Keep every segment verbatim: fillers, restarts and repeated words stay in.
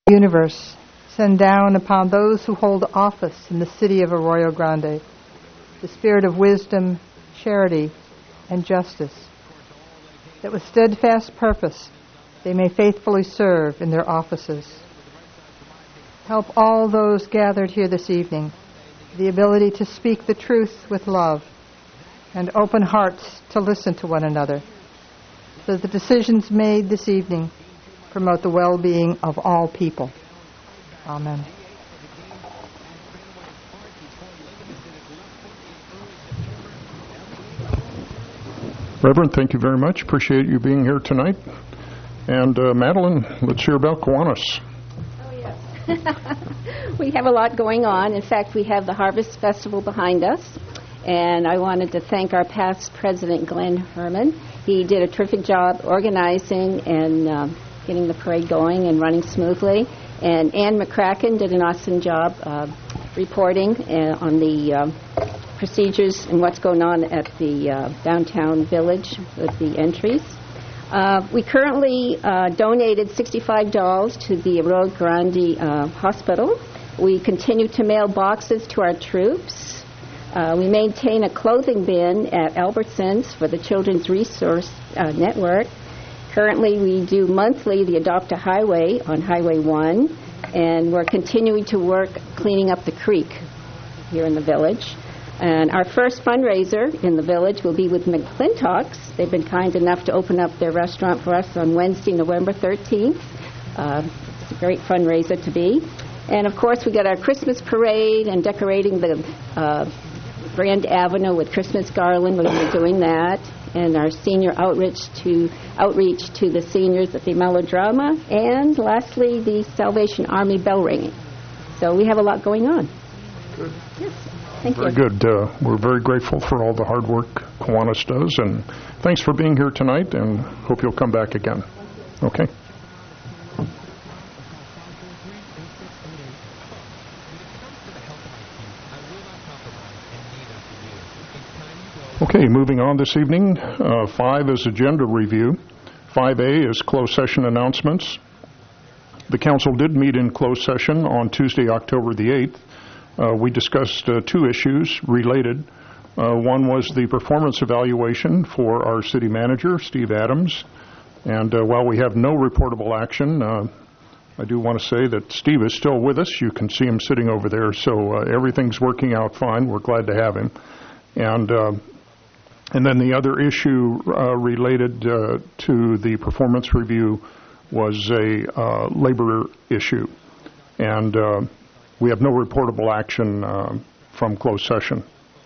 universe, send down upon those who hold office in the city of Arroyo Grande the spirit of wisdom, charity, and justice, that with steadfast purpose they may faithfully serve in their offices. Help all those gathered here this evening the ability to speak the truth with love and open hearts to listen to one another, so that the decisions made this evening promote the well-being of all people. Amen. Reverend, thank you very much. Appreciate you being here tonight. And uh, Madeline, let's hear about Kiwanis. Oh, yes. We have a lot going on. In fact, we have the Harvest Festival behind us. And I wanted to thank our past president, Glenn Herman. He did a terrific job organizing and uh, getting the parade going and running smoothly. And Ann McCracken did an awesome job uh, reporting uh, on the uh, procedures and what's going on at the uh, downtown village with the entries. Uh, we currently uh, donated sixty-five dollars to the Arroyo Grande uh, Hospital. We continue to mail boxes to our troops. Uh, we maintain a clothing bin at Albertsons for the Children's Resource uh, Network. Currently, we do monthly the Adopt a Highway on Highway one, and we're continuing to work cleaning up the creek here in the village. And our first fundraiser in the village will be with McClintock's. They've been kind enough to open up their restaurant for us on Wednesday, November thirteenth. Uh, it's a great fundraiser to be. And, of course, we got our Christmas parade and decorating the uh, Grand Avenue with Christmas garland. We're going to be doing that. And our senior outreach to outreach to the seniors at the Melodrama, and lastly, the Salvation Army bell ringing. So we have a lot going on. Good. Yes, thank very you. Very good. Uh, we're very grateful for all the hard work Kiwanis does, and thanks for being here tonight, and hope you'll come back again. Okay. Okay, moving on this evening, uh, five is agenda review. five A is closed session announcements. The council did meet in closed session on Tuesday, October the eighth. Uh, we discussed uh, two issues related. Uh, one was the performance evaluation for our city manager, Steve Adams. And uh, while we have no reportable action, uh, I do want to say that Steve is still with us. You can see him sitting over there, so uh, everything's working out fine. We're glad to have him. And uh, And then the other issue uh, related uh, to the performance review was a uh, labor issue. And uh, we have no reportable action uh, from closed session.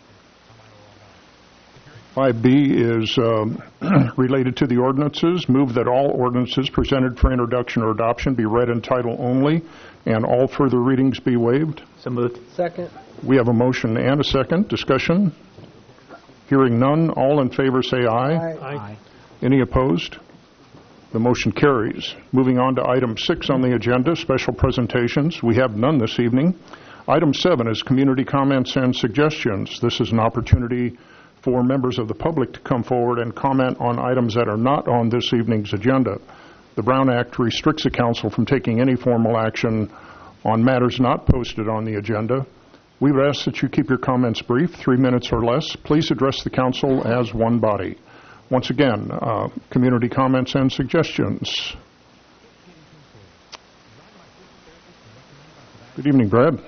five B is uh, related to the ordinances. Move that all ordinances presented for introduction or adoption be read in title only, and all further readings be waived. So moved. Second. We have a motion and a second. Discussion? Hearing none, all in favor say aye. Aye. Aye. Any opposed? The motion carries. Moving on to item six on the agenda, special presentations. We have none this evening. Item seven is community comments and suggestions. This is an opportunity for members of the public to come forward and comment on items that are not on this evening's agenda. The Brown Act restricts the council from taking any formal action on matters not posted on the agenda. We would ask that you keep your comments brief, three minutes or less. Please address the council as one body. Once again, uh, community comments and suggestions. Good evening, Brad.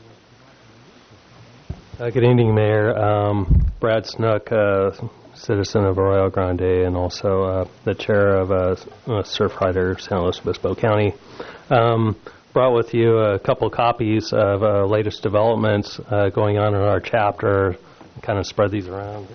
Uh, good evening, Mayor. Um, Brad Snook, uh, citizen of Arroyo Grande, and also uh, the chair of uh, uh, Surfrider San Luis Obispo County. Um, brought with you a couple copies of uh, latest developments uh, going on in our chapter. Kind of spread these around.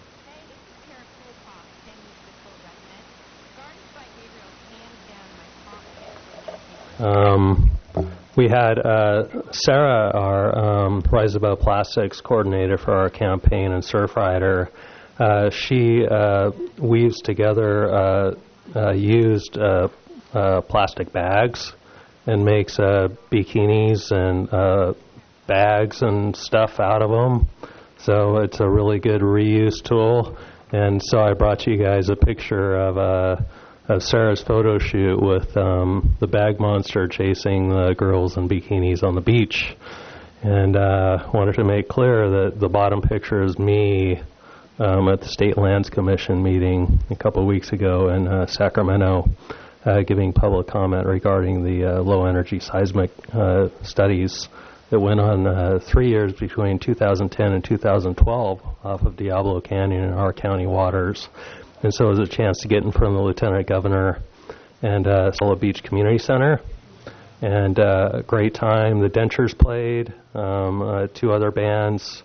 Um, we had uh, Sarah, our um, Rise Above Plastics coordinator for our campaign and Surfrider. Uh, she uh, weaves together uh, uh, used uh, uh, plastic bags and makes uh, bikinis and uh, bags and stuff out of them. So it's a really good reuse tool. And so I brought you guys a picture of uh, of Sarah's photo shoot with um, the bag monster chasing the girls in bikinis on the beach. And uh, wanted to make clear that the bottom picture is me um, at the State Lands Commission meeting a couple of weeks ago in uh, Sacramento, uh, giving public comment regarding the uh, low-energy seismic uh, studies that went on uh, three years between two thousand ten and two thousand twelve off of Diablo Canyon in our county waters. And so it was a chance to get in front of the Lieutenant Governor and uh, Sola Beach Community Center. And uh, a great time. The Dentures played, um, uh, two other bands.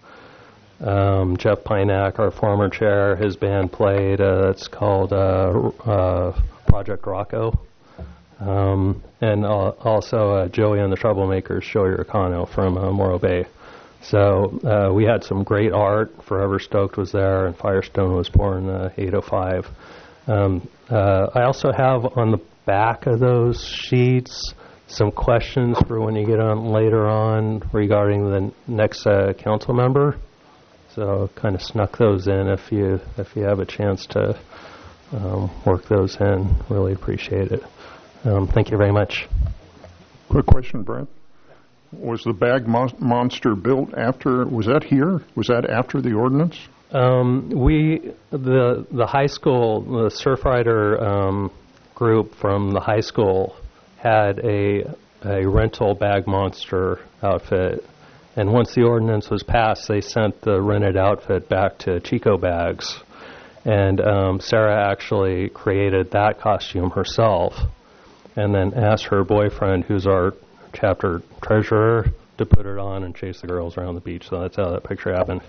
Um, Jeff Pinak, our former chair, his band played. Uh, it's called uh, uh, Project Rocco. Um, and uh, also uh, Joey and the Troublemakers, Shoei Rakano from uh, Morro Bay. So uh, we had some great art. Forever Stoked was there, and Firestone was born uh, eight oh five. Um, uh, I also have on the back of those sheets some questions for when you get on later on regarding the next uh, council member. So kind of snuck those in if you if you have a chance to um, work those in. Really appreciate it. Um, thank you very much. Quick question, Brad. Was the bag mo- monster built after, was that here? Was that after the ordinance? Um, we, the the high school, the Surfrider um, group from the high school had a a rental bag monster outfit, and once the ordinance was passed, they sent the rented outfit back to Chico Bags, and um, Sarah actually created that costume herself, and then asked her boyfriend, who's our chapter treasurer, to put it on and chase the girls around the beach. So that's how that picture happened.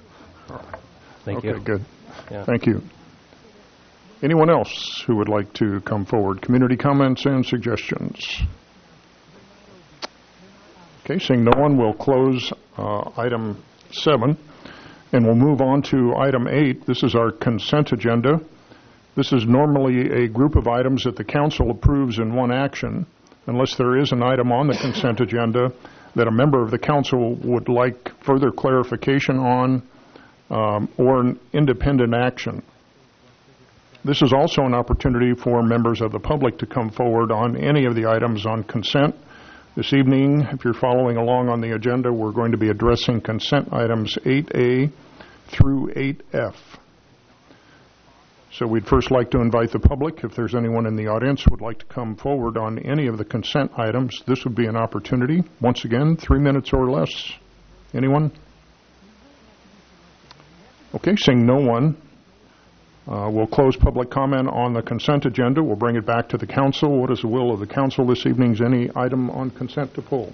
Thank okay, you. Okay, good. Yeah. Thank you. Anyone else who would like to come forward? Community comments and suggestions? Okay, seeing no one, we'll close uh, item seven, and we'll move on to item eight. This is our consent agenda. This is normally a group of items that the council approves in one action, unless there is an item on the consent agenda that a member of the council would like further clarification on um, or an independent action. This is also an opportunity for members of the public to come forward on any of the items on consent. This evening, if you're following along on the agenda, we're going to be addressing consent items eight A through eight F. So we'd first like to invite the public, if there's anyone in the audience who would like to come forward on any of the consent items, this would be an opportunity. Once again, three minutes or less. Anyone? Okay, seeing no one, uh, we'll close public comment on the consent agenda. We'll bring it back to the council. What is the will of the council this evening? Is any item on consent to pull?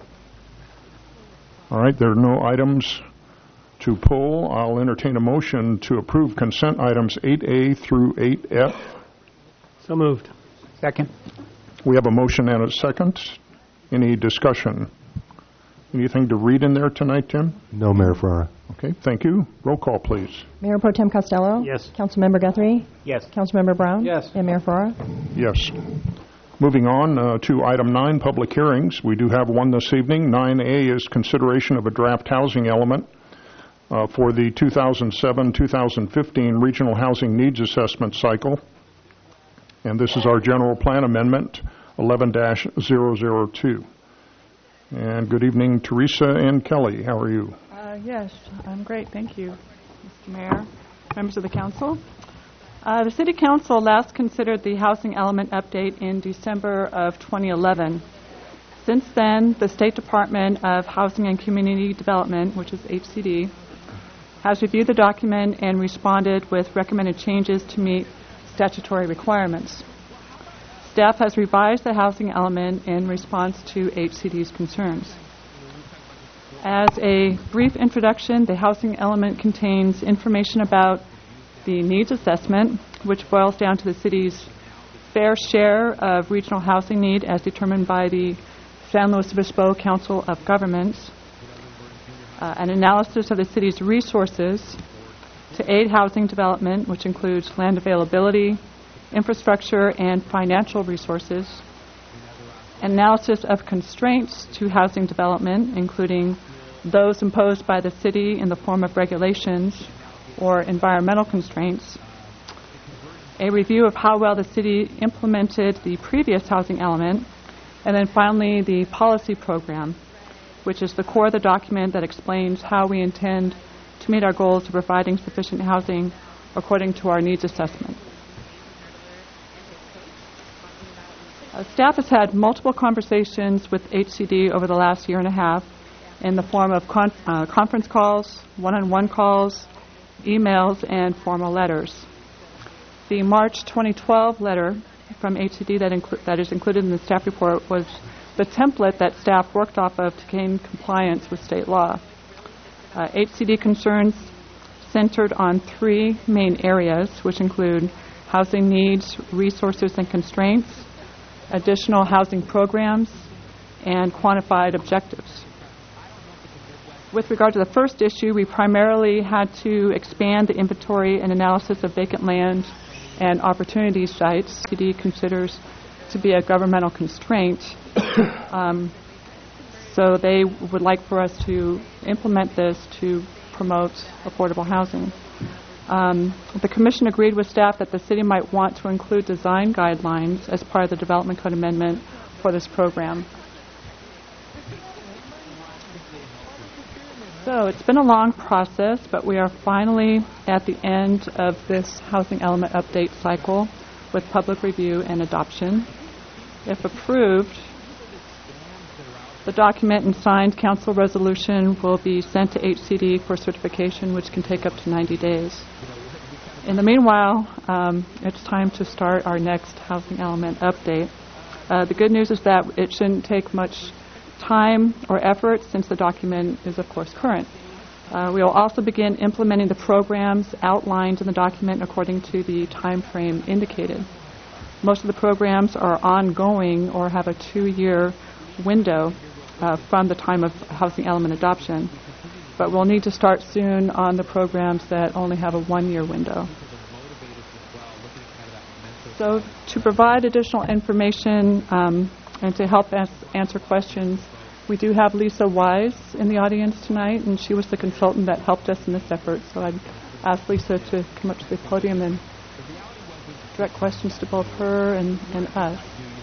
All right, there are no items to pull. I'll entertain a motion to approve consent items eight A through eight F. So moved. Second. We have a motion and a second. Any discussion? Anything to read in there tonight, Tim? No, Mayor Ferrara. Okay, thank you. Roll call, please. Mayor Pro Tem Costello? Yes. Councilmember Guthrie? Yes. Councilmember Brown? Yes. And Mayor Ferrara? Yes. Moving on uh, to item nine, public hearings. We do have one this evening. nine A is consideration of a draft housing element uh, for the two thousand seven two thousand fifteen Regional Housing Needs Assessment Cycle. And this is our general plan amendment, eleven dash zero zero two. And good evening, Teresa and Kelly. How are you? Uh, yes, I'm great. Thank you, Mister Mayor, members of the council. Uh, the City Council last considered the housing element update in December of twenty eleven. Since then, the State Department of Housing and Community Development, which is H C D, has reviewed the document and responded with recommended changes to meet statutory requirements. Staff has revised the housing element in response to H C D's concerns. As a brief introduction, the housing element contains information about the needs assessment, which boils down to the city's fair share of regional housing need as determined by the San Luis Obispo Council of Governments, uh, an analysis of the city's resources to aid housing development, which includes land availability, infrastructure, and financial resources, analysis of constraints to housing development, including those imposed by the city in the form of regulations or environmental constraints, a review of how well the city implemented the previous housing element, and then finally the policy program, which is the core of the document that explains how we intend to meet our goals of providing sufficient housing according to our needs assessment. Uh, staff has had multiple conversations with H C D over the last year and a half in the form of con- uh, conference calls, one-on-one calls, emails, and formal letters. The March twenty twelve letter from H C D that, inclu- that is included in the staff report was the template that staff worked off of to gain compliance with state law. Uh, H C D concerns centered on three main areas, which include housing needs, resources and constraints, additional housing programs, and quantified objectives. With regard to the first issue, we primarily had to expand the inventory and analysis of vacant land and opportunity sites C D considers to be a governmental constraint. um, so they would like for us to implement this to promote affordable housing. Um, the Commission agreed with staff that the city might want to include design guidelines as part of the Development Code Amendment for this program. So it's been a long process, but we are finally at the end of this housing element update cycle with public review and adoption. If approved, the document and signed council resolution will be sent to H C D for certification, which can take up to ninety days. In the meanwhile, um, it's time to start our next housing element update. Uh, the good news is that it shouldn't take much time or effort since the document is, of course, current. Uh, we will also begin implementing the programs outlined in the document according to the time frame indicated. Most of the programs are ongoing or have a two-year window uh, from the time of housing element adoption, but we'll need to start soon on the programs that only have a one-year window. So to provide additional information um, and to help us answer questions, we do have Lisa Wise in the audience tonight, and she was the consultant that helped us in this effort. So I'd ask Lisa to come up to the podium and direct questions to both her and, and us.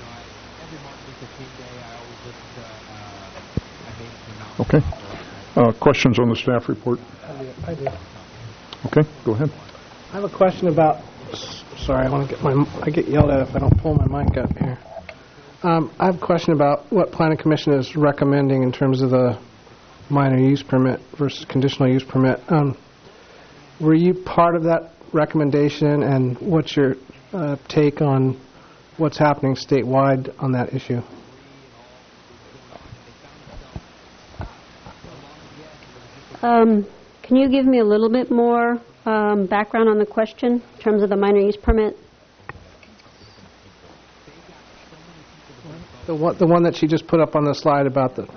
Okay. Uh, questions on the staff report? I do. I do. Okay, go ahead. I have a question about. s- Sorry, I want to get my. I get yelled at if I don't pull my mic up here. Um, I have a question about what Planning Commission is recommending in terms of the minor use permit versus conditional use permit. Um, were you part of that recommendation, and what's your uh, take on what's happening statewide on that issue? Um, can you give me a little bit more um, background on the question in terms of the minor use permit? The one, the one that she just put up on the slide about the.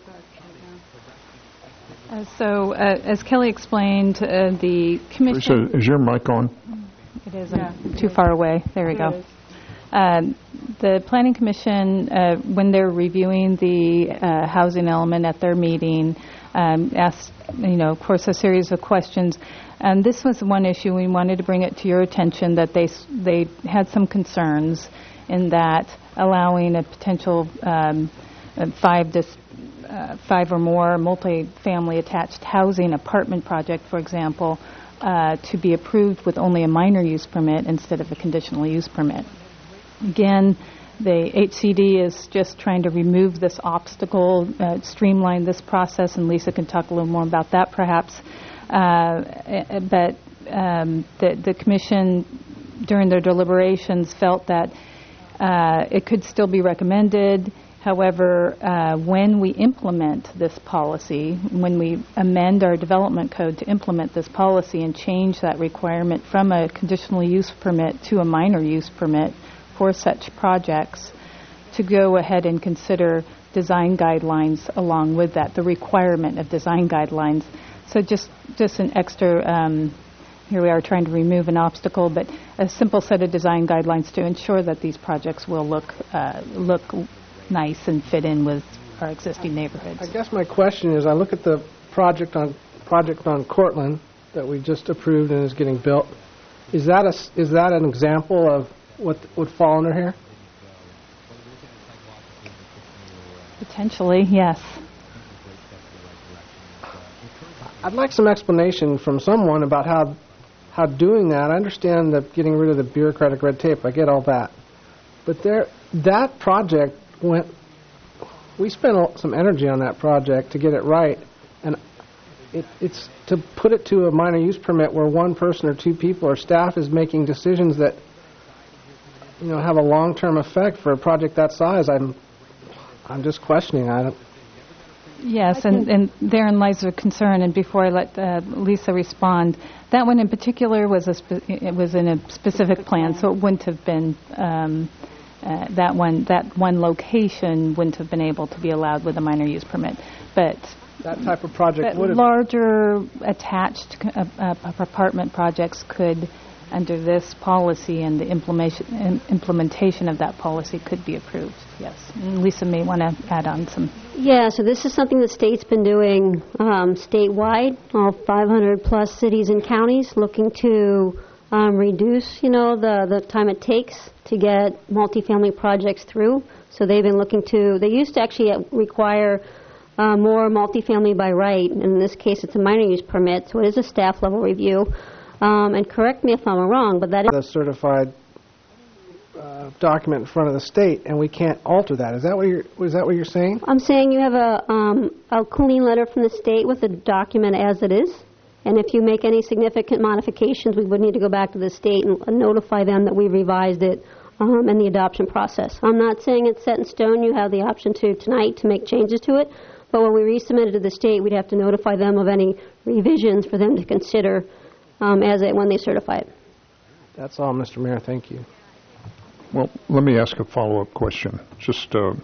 Uh, so, uh, as Kelly explained, uh, the commission. Teresa, is your mic on? It isn't. Yeah, too far away. There we go. Um, the Planning Commission, uh, when they're reviewing the uh, housing element at their meeting, um, asked, you know, of course, a series of questions. And this was one issue we wanted to bring it to your attention, that they they had some concerns in that allowing a potential um, uh, five to uh, five or more multi-family attached housing apartment project, for example, uh, to be approved with only a minor use permit instead of a conditional use permit. Again, the H C D is just trying to remove this obstacle, uh, streamline this process, and Lisa can talk a little more about that perhaps. Uh, but um, the, the Commission, during their deliberations, felt that uh, it could still be recommended. However, uh, when we implement this policy, when we amend our development code to implement this policy and change that requirement from a conditional use permit to a minor use permit for such projects, to go ahead and consider design guidelines along with that, the requirement of design guidelines. So just, just an extra, um, here we are trying to remove an obstacle, but a simple set of design guidelines to ensure that these projects will look, uh, look nice and fit in with our existing neighborhoods. I guess my question is, I look at the project on project on Cortland that we just approved and is getting built, Is that a, is that an example of what would fall under here? Potentially, yes. I'd like some explanation from someone about how how doing that. I understand that getting rid of the bureaucratic red tape. I get all that. But there, that project went, we spent a- some energy on that project to get it right. And it, it's to put it to a minor use permit where one person or two people or staff is making decisions that, you know, have a long-term effect for a project that size. I'm I'm just questioning. I don't. Yes, and, and therein lies the concern. And before I let uh, Lisa respond, that one in particular was a spe- it was in a specific plan, so it wouldn't have been um, uh, that one. That one location wouldn't have been able to be allowed with a minor use permit. But that type of project but would have. larger attached uh, uh, apartment projects could, under this policy and the implementation im- implementation of that policy, could be approved. Yes, and Lisa may want to add on some. Yeah, so this is something the state's been doing um, statewide, all five hundred plus cities and counties, looking to um, reduce, you know, the, the time it takes to get multifamily projects through. So they've been looking to, they used to actually require uh, more multifamily by right. In this case, it's a minor use permit, so it is a staff level review. Um, and correct me if I'm wrong, but that is the certified uh, document in front of the state, and we can't alter that. Is that what you're? Was that what you're saying? I'm saying you have a um, a clean letter from the state with the document as it is, and if you make any significant modifications, we would need to go back to the state and notify them that we revised it um, in the adoption process. I'm not saying it's set in stone. You have the option to tonight to make changes to it, but when we resubmit it to the state, we'd have to notify them of any revisions for them to consider um, as it when they certify it. That's all, Mister Mayor. Thank you. Well, let me ask a follow-up question. Just uh,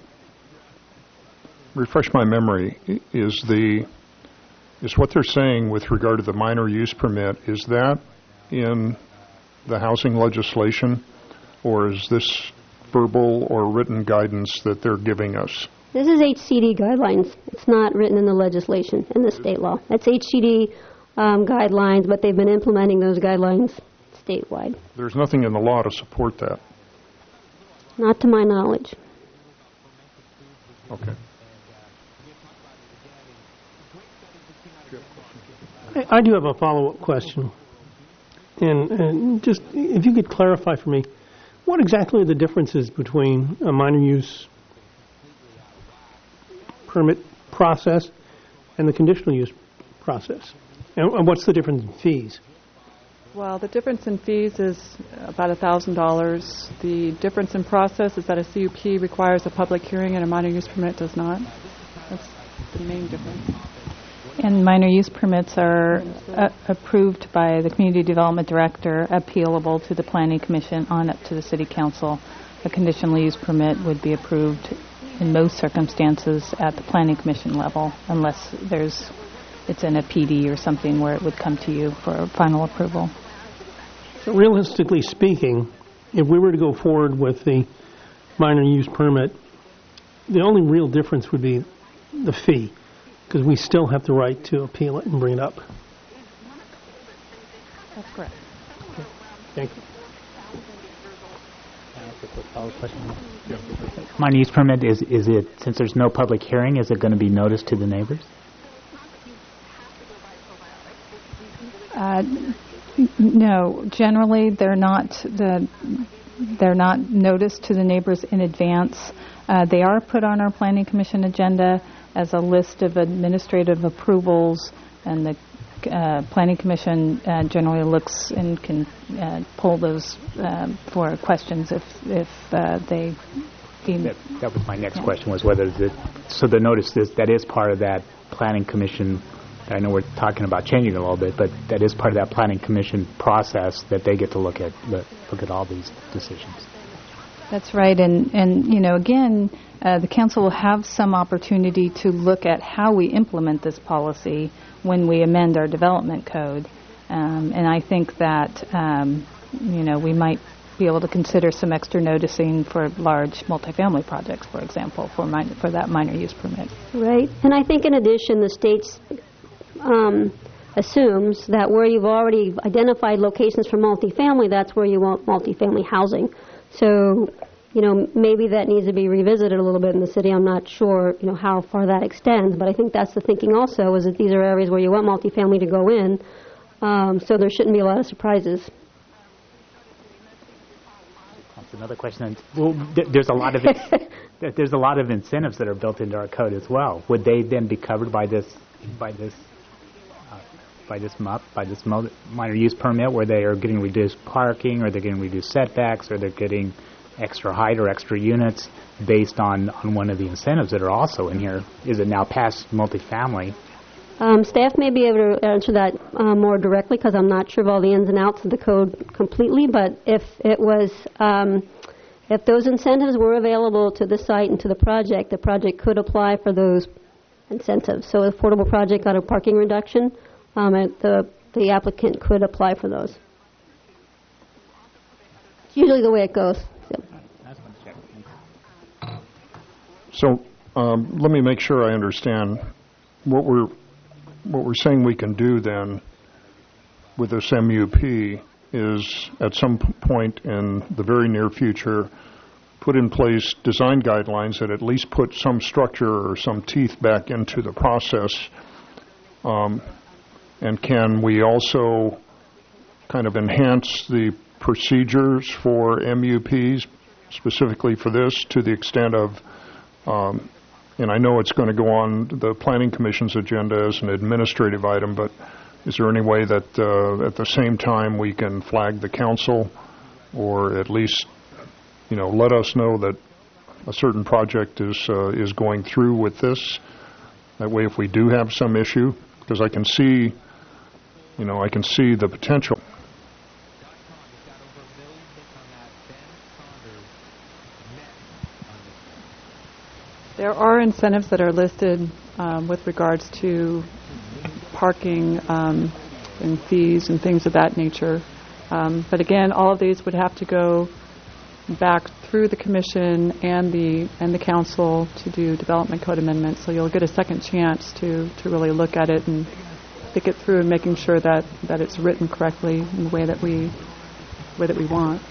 refresh my memory. Is the is what they're saying with regard to the minor use permit, is that in the housing legislation, or is this verbal or written guidance that they're giving us? This is H C D guidelines. It's not written in the legislation, in the state law. It's H C D um, guidelines, but they've been implementing those guidelines statewide. There's nothing in the law to support that. Not to my knowledge. Okay. I, I do have a follow-up question. And, and just, if you could clarify for me, what exactly are the differences between a minor use permit process and the conditional use process? And, and what's the difference in fees? Well, the difference in fees is about one thousand dollars. The difference in process is that a C U P requires a public hearing and a minor use permit does not. That's the main difference. And minor use permits are uh, approved by the Community Development Director, appealable to the Planning Commission on up to the City Council. A conditional use permit would be approved in most circumstances at the Planning Commission level, unless there's it's in a P D or something where it would come to you for final approval. So realistically speaking, if we were to go forward with the minor use permit, the only real difference would be the fee, because we still have the right to appeal it and bring it up. That's correct. Okay. Thank you. Minor use permit, is, is it, since there's no public hearing, is it going to be noticed to the neighbors? Uh, no, generally they're not the they're not noticed to the neighbors in advance. Uh, they are put on our Planning Commission agenda as a list of administrative approvals, and the uh, Planning Commission uh, generally looks and can uh, pull those uh, for questions if if uh, they deem. That, that was my next yeah. question, was whether the so the notice is that is part of that Planning Commission. I know we're talking about changing it a little bit, but that is part of that Planning Commission process that they get to look at look, look at all these decisions. That's right, and, and you know, again, uh, the council will have some opportunity to look at how we implement this policy when we amend our development code, um, and I think that um, you know we might be able to consider some extra noticing for large multifamily projects, for example, for min- for that minor use permit. Right, and I think in addition, the state's Um, assumes that where you've already identified locations for multifamily, that's where you want multifamily housing. So, you know, maybe that needs to be revisited a little bit in the city. I'm not sure, you know, how far that extends, but I think that's the thinking also, is that these are areas where you want multifamily to go in, um, so there shouldn't be a lot of surprises. That's another question. Well, th- there's a lot of it, there's a lot of incentives that are built into our code as well. Would they then be covered by this by this uh, by this M U P, by this mo- minor use permit, where they are getting reduced parking, or they're getting reduced setbacks, or they're getting extra height or extra units based on, on one of the incentives that are also in here? Is it now past multifamily? Um, staff may be able to answer that uh, more directly, because I'm not sure of all the ins and outs of the code completely, but if it was, um, if those incentives were available to the site and to the project, the project could apply for those incentives. So if affordable project got a parking reduction, um, and the, the applicant could apply for those. It's usually the way it goes. So. So um, let me make sure I understand what we're what we're saying we can do then with this M U P is at some p- point in the very near future put in place design guidelines that at least put some structure or some teeth back into the process. Um, and can we also kind of enhance the procedures for M U Ps specifically for this to the extent of Um, and I know it's going to go on the Planning Commission's agenda as an administrative item, but is there any way that uh, at the same time we can flag the council, or at least, you know, let us know that a certain project is uh, is going through with this? That way, if we do have some issue, because I can see, you know, I can see the potential. There are incentives that are listed um, with regards to parking um, and fees and things of that nature. Um, but again, all of these would have to go back through the commission and the and the council to do development code amendments. So you'll get a second chance to, to really look at it and think it through, and making sure that, that it's written correctly in the way that we way that we want.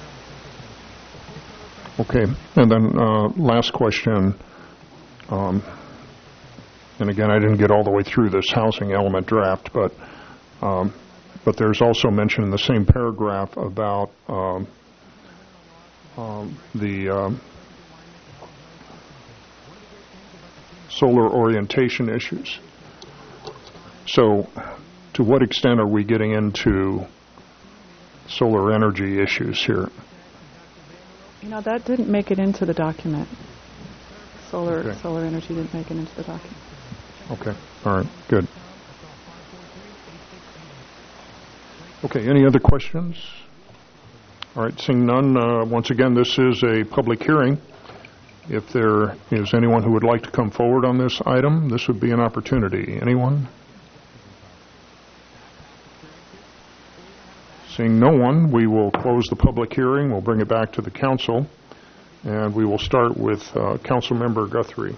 Okay, and then uh, last question. Um, and again, I didn't get all the way through this housing element draft, but um, but there's also mention in the same paragraph about um, um, the um, solar orientation issues. So to what extent are we getting into solar energy issues here? You know, that didn't make it into the document. Solar Okay. solar energy didn't make it into the document. Okay. All right. Good. Okay. Any other questions? All right. Seeing none, uh, once again, this is a public hearing. If there is anyone who would like to come forward on this item, this would be an opportunity. Anyone? Seeing no one, we will close the public hearing. We'll bring it back to the council. And we will start with uh, Councilmember Guthrie.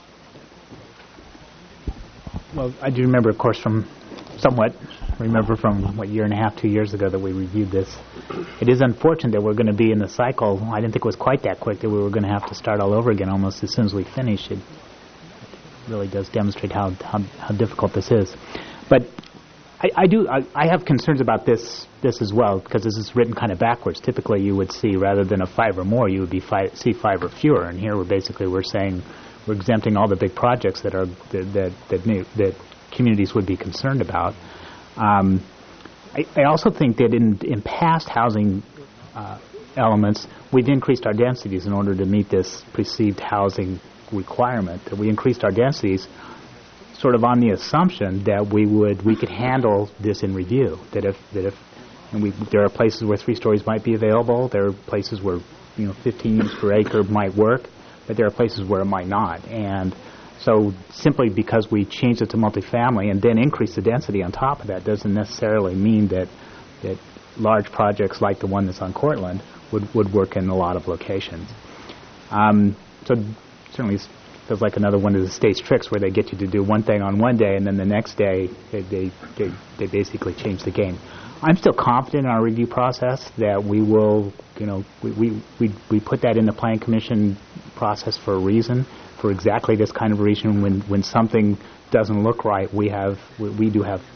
Well, I do remember, of course, from somewhat, remember from, what, year and a half, two years ago that we reviewed this. It is unfortunate that we're going to be in the cycle. I didn't think it was quite that quick, that we were going to have to start all over again almost as soon as we finish. It really does demonstrate how, how, how difficult this is. But I, I do. I, I have concerns about this this as well, because this is written kind of backwards. Typically, you would see, rather than a five or more, you would be five, see five or fewer. And here, we're basically we're saying we're exempting all the big projects that are that that that, new, that communities would be concerned about. Um, I, I also think that in in past housing uh, elements, we've increased our densities in order to meet this perceived housing requirement. That we increased our densities sort of on the assumption that we would we could handle this in review. That if that if and we there are places where three stories might be available. There are places where you know fifteen units per acre might work, but there are places where it might not. And so simply because we changed it to multifamily and then increased the density on top of that doesn't necessarily mean that that large projects like the one that's on Cortlandt would would work in a lot of locations. Um, so certainly feels like another one of the state's tricks where they get you to do one thing on one day, and then the next day they they, they, they basically change the game. I'm still confident in our review process that we will, you know, we, we, we, we put that in the Planning Commission process for a reason, for exactly this kind of reason. When, when something doesn't look right, we have we, we do have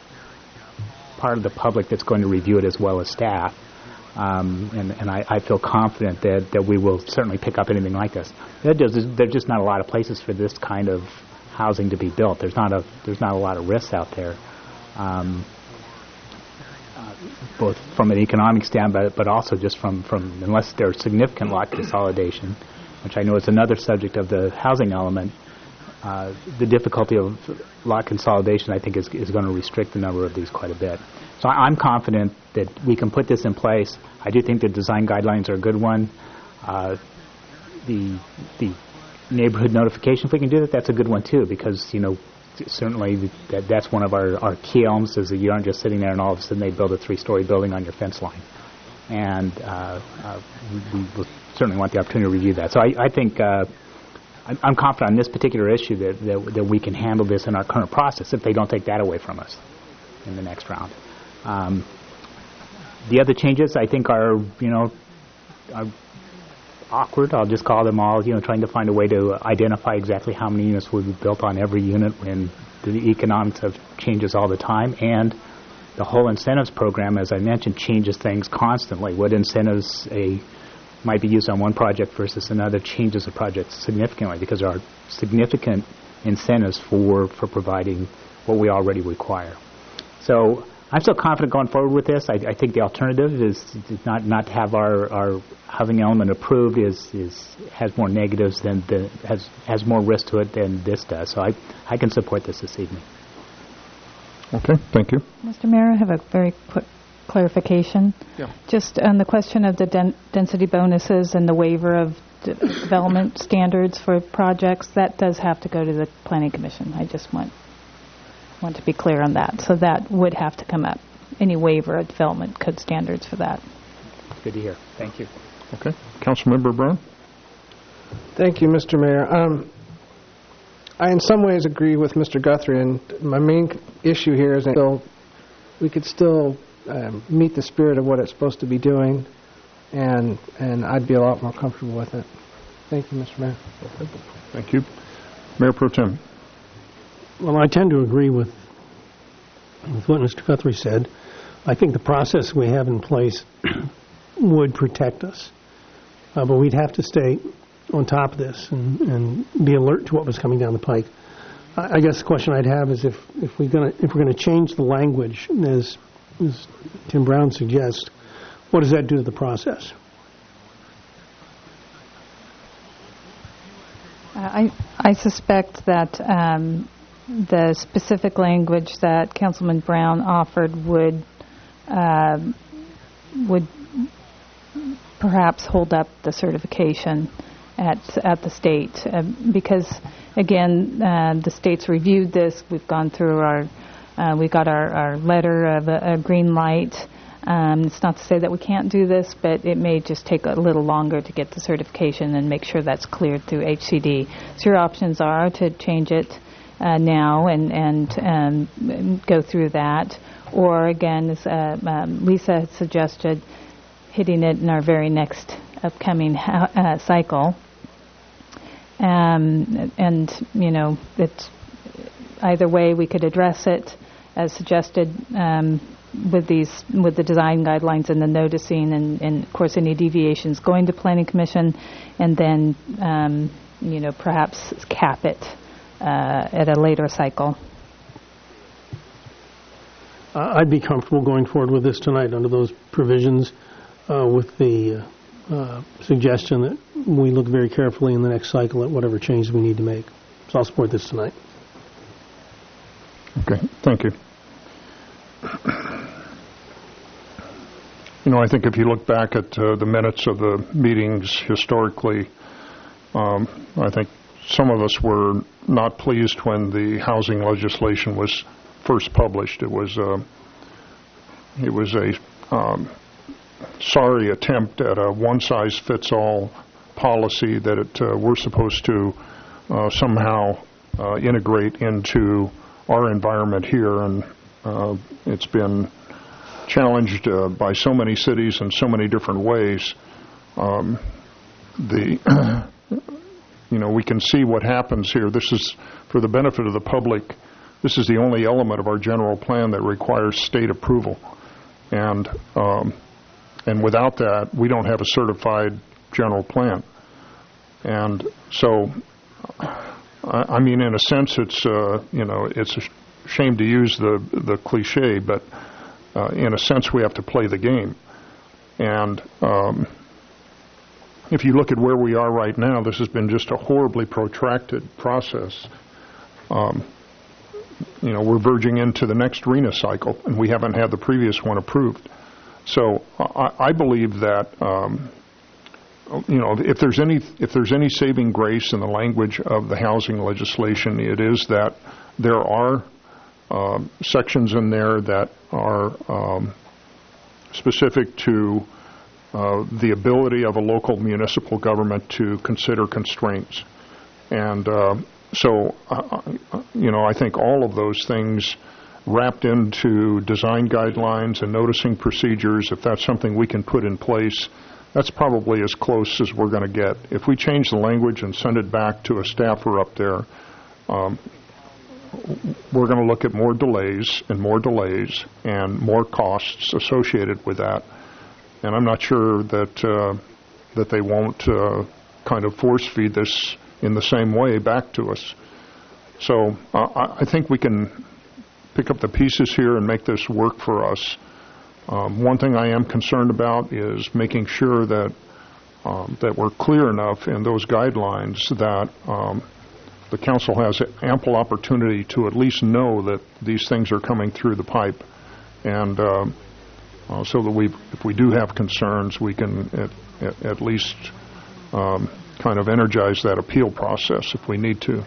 part of the public that's going to review it as well as staff. Um, and and I, I feel confident that, that we will certainly pick up anything like this. There's, there's just not a lot of places for this kind of housing to be built. There's not a there's not a lot of risks out there, um, uh, both from an economic standpoint, but also just from, from unless there's significant lot consolidation, which I know is another subject of the housing element. Uh, the difficulty of lot consolidation, I think, is, is going to restrict the number of these quite a bit. So I, I'm confident that we can put this in place. I do think the design guidelines are a good one. Uh, the the neighborhood notification, if we can do that, that's a good one too, because you know certainly that that's one of our, our key elements is that you aren't just sitting there and all of a sudden they build a three-story building on your fence line. And uh, uh, we, we will certainly want the opportunity to review that. So I, I think. Uh, I'm confident on this particular issue that, that that we can handle this in our current process if they don't take that away from us in the next round. Um, the other changes, I think, are you know are awkward. I'll just call them all. You know, trying to find a way to identify exactly how many units will be built on every unit when the economics of changes all the time, and the whole incentives program, as I mentioned, changes things constantly. What incentives a might be used on one project versus another changes the project significantly because there are significant incentives for, for providing what we already require. So I'm still confident going forward with this. I, I think the alternative is not not to have our, our housing element approved is, is has more negatives than the has has more risk to it than this does. So I I can support this this evening. Okay, thank you. Mister Mayor, I have a very quick clarification. Yeah. Just on the question of the den- density bonuses and the waiver of d- development standards for projects, that does have to go to the Planning Commission. I just want want to be clear on that. So that would have to come up, any waiver of development code standards for that. Good to hear. Thank you. Okay. Councilmember Brown? Thank you, Mister Mayor. Um, I in some ways agree with Mister Guthrie, and my main issue here is that still, we could still Um, meet the spirit of what it's supposed to be doing, and and I'd be a lot more comfortable with it. Thank you, Mister Mayor. Thank you. Mayor Pro Tem. Well, I tend to agree with with what Mister Guthrie said. I think the process we have in place would protect us, uh, but we'd have to stay on top of this and, and be alert to what was coming down the pike. I, I guess the question I'd have is if if we're going to if we're going to change the language as as Tim Brown suggests, what does that do to the process? Uh, I, I suspect that um, the specific language that Councilman Brown offered would uh, would perhaps hold up the certification at at the state uh, because again uh, the state's reviewed this. We've gone through our Uh, we got our, our letter of a, a green light. Um, it's not to say that we can't do this, but it may just take a little longer to get the certification and make sure that's cleared through H C D. So your options are to change it uh, now and, and um, go through that, or again, as uh, um, Lisa had suggested, hitting it in our very next upcoming ha- uh, cycle. Um, and, you know, it's either way we could address it as suggested um, with these with the design guidelines and the noticing and, and of course any deviations going to Planning Commission, and then um, you know perhaps cap it uh, at a later cycle. Uh, I'd be comfortable going forward with this tonight under those provisions uh, with the uh, uh, suggestion that we look very carefully in the next cycle at whatever changes we need to make. So I'll support this tonight. Okay, thank you. You know, I think if you look back at uh, the minutes of the meetings historically, um, I think some of us were not pleased when the housing legislation was first published. It was uh, it was a um, sorry attempt at a one-size-fits-all policy that it, uh, we're supposed to uh, somehow uh, integrate into our environment here, and uh, it's been challenged uh, by so many cities in so many different ways. Um, the you know, we can see what happens here. This is for the benefit of the public. This is the only element of our general plan that requires state approval, and um, and without that, we don't have a certified general plan. And so, I, I mean, in a sense, it's uh, you know, it's a shame to use the the cliche, but uh, in a sense, we have to play the game. And um, if you look at where we are right now, this has been just a horribly protracted process. Um, you know, we're verging into the next RHNA cycle, and we haven't had the previous one approved. So I, I believe that, um, you know, if there's any if there's any saving grace in the language of the housing legislation, it is that there are uh, sections in there that are um, specific to uh, the ability of a local municipal government to consider constraints. And uh, so, uh, you know, I think all of those things wrapped into design guidelines and noticing procedures, if that's something we can put in place, that's probably as close as we're going to get. If we change the language and send it back to a staffer up there, um, we're going to look at more delays and more delays and more costs associated with that. And I'm not sure that uh, that they won't uh, kind of force feed this in the same way back to us. So uh, I think we can pick up the pieces here and make this work for us. Um, one thing I am concerned about is making sure that um, that we're clear enough in those guidelines that um, the council has ample opportunity to at least know that these things are coming through the pipe, and uh, uh, so that we, if we do have concerns, we can at, at, at least um, kind of energize that appeal process if we need to.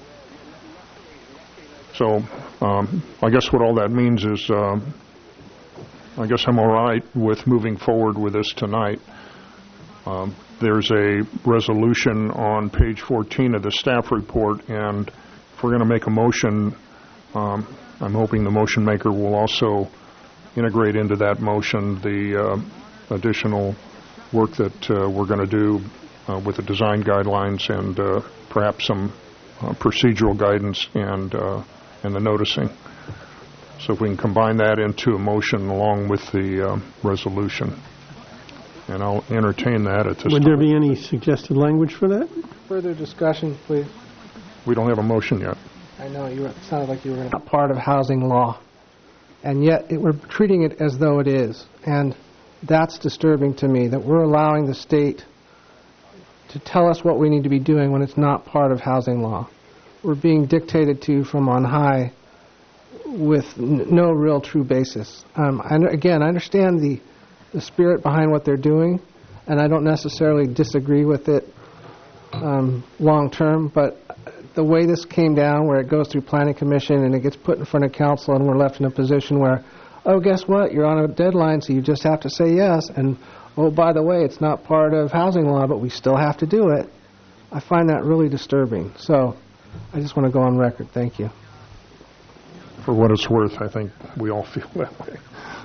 So um, I guess what all that means is um, I guess I'm all right with moving forward with this tonight. Um, there's a resolution on page fourteen of the staff report, and if we're going to make a motion, um, I'm hoping the motion maker will also integrate into that motion the uh, additional work that uh, we're going to do uh, with the design guidelines and uh, perhaps some uh, procedural guidance and uh, and the noticing. So if we can combine that into a motion along with the uh, resolution, and I'll entertain that at this Would time. there be any suggested language for that? Further discussion, please. We don't have a motion yet. I know, you were, it sounded like you were not part of housing law, and yet it, we're treating it as though it is, and that's disturbing to me, that we're allowing the state to tell us what we need to be doing when it's not part of housing law. We're being dictated to from on high with n- no real true basis. Um, I, again, I understand the, the spirit behind what they're doing, and I don't necessarily disagree with it um, long term, but the way this came down, where it goes through Planning Commission and it gets put in front of council, and we're left in a position where, oh, guess what? You're on a deadline, so you just have to say yes, and oh, by the way, it's not part of housing law, but we still have to do it. I find that really disturbing. So I just want to go on record. Thank you. For what it's worth, I think we all feel that way.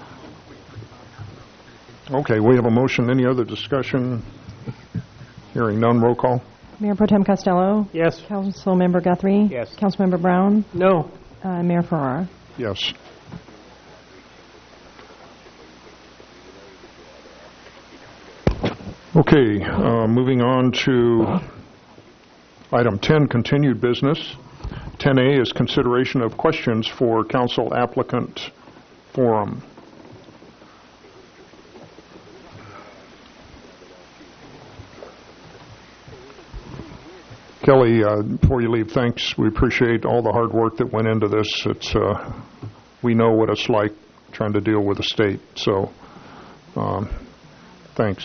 Okay, we have a motion. Any other discussion? Hearing none, roll call. Mayor Pro Tem Costello? Yes. Councilmember Guthrie? Yes. Councilmember Brown? No. Uh, Mayor Ferrara? Yes. Okay, uh, moving on to item ten, continued business. ten A is consideration of questions for council applicant forum. Kelly, uh, before you leave, thanks. We appreciate all the hard work that went into this. It's uh, we know what it's like trying to deal with the state, so um, thanks.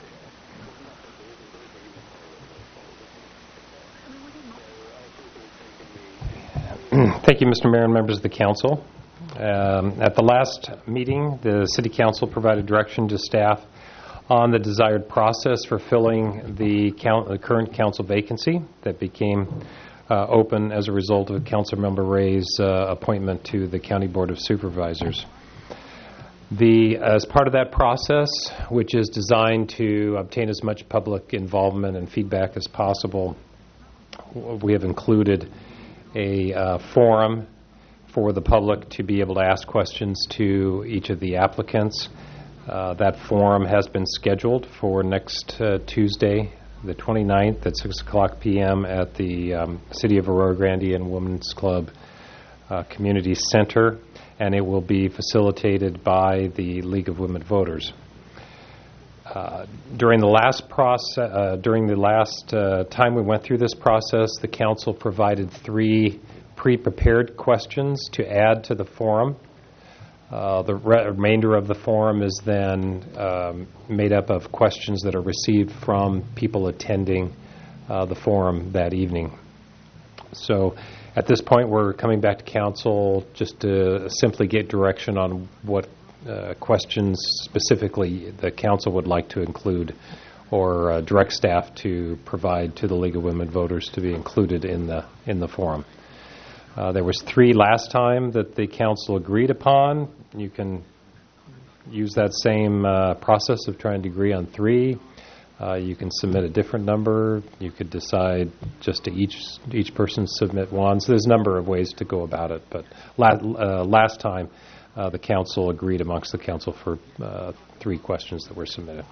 Thank you, Mister Mayor and members of the council. Um, at the last meeting, the City Council provided direction to staff on the desired process for filling the, count, the current council vacancy that became uh, open as a result of Councilmember Ray's uh, appointment to the County Board of Supervisors. The, as part of that process, which is designed to obtain as much public involvement and feedback as possible, we have included a uh, forum for the public to be able to ask questions to each of the applicants. Uh, that forum has been scheduled for next uh, Tuesday, the twenty-ninth at six o'clock p.m. at the um, City of Arroyo Grande and Women's Club uh, Community Center, and it will be facilitated by the League of Women Voters. Uh, during the last process, uh, during the last uh, time we went through this process, the council provided three pre-prepared questions to add to the forum. Uh, the re- remainder of the forum is then um, made up of questions that are received from people attending uh, the forum that evening. So at this point, we're coming back to council just to simply get direction on what uh, questions specifically the council would like to include, or uh, direct staff to provide to the League of Women Voters to be included in the in the forum. Uh, there was three last time that the council agreed upon. You can use that same uh, process of trying to agree on three. Uh, you can submit a different number. You could decide just to each each person submit one. So there's a number of ways to go about it. But la- uh, last time, uh, the council agreed amongst the council for uh, three questions that were submitted.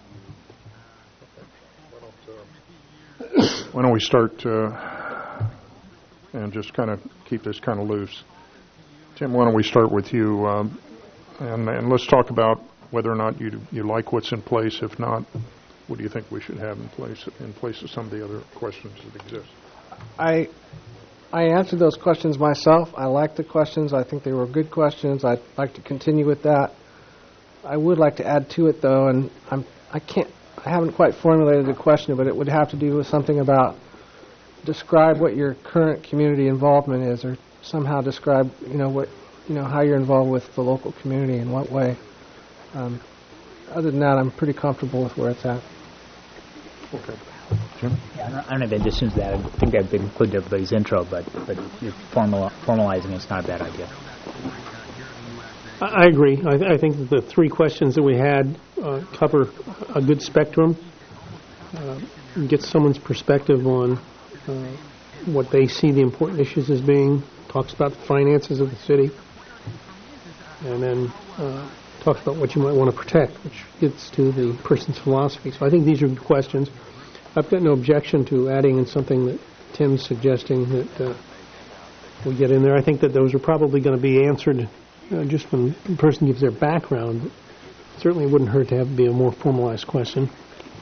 Why don't we start uh, and just kind of keep this kind of loose? Tim, why don't we start with you, um, and, and let's talk about whether or not you you like what's in place. If not, what do you think we should have in place in place of some of the other questions that exist? I I answered those questions myself. I like the questions. I think they were good questions. I'd like to continue with that. I would like to add to it, though, and I'm I can't I haven't quite formulated a question, but it would have to do with something about describe what your current community involvement is, or somehow describe you know what you know how you're involved with the local community in what way. Um, other than that, I'm pretty comfortable with where it's at. Okay. Jim? Yeah, I don't, I don't have additions to that. I think that included everybody's intro, but but you're formal, formalizing it's not a bad idea. I I agree. I, th- I think that the three questions that we had uh, cover a good spectrum, uh, get someone's perspective on uh, what they see the important issues as being, talks about the finances of the city, and then uh, talks about what you might want to protect, which gets to the person's philosophy. So I think these are good questions. I've got no objection to adding in something that Tim's suggesting that uh, we get in there. I think that those are probably going to be answered uh, just when the person gives their background. It certainly wouldn't hurt to have it be a more formalized question.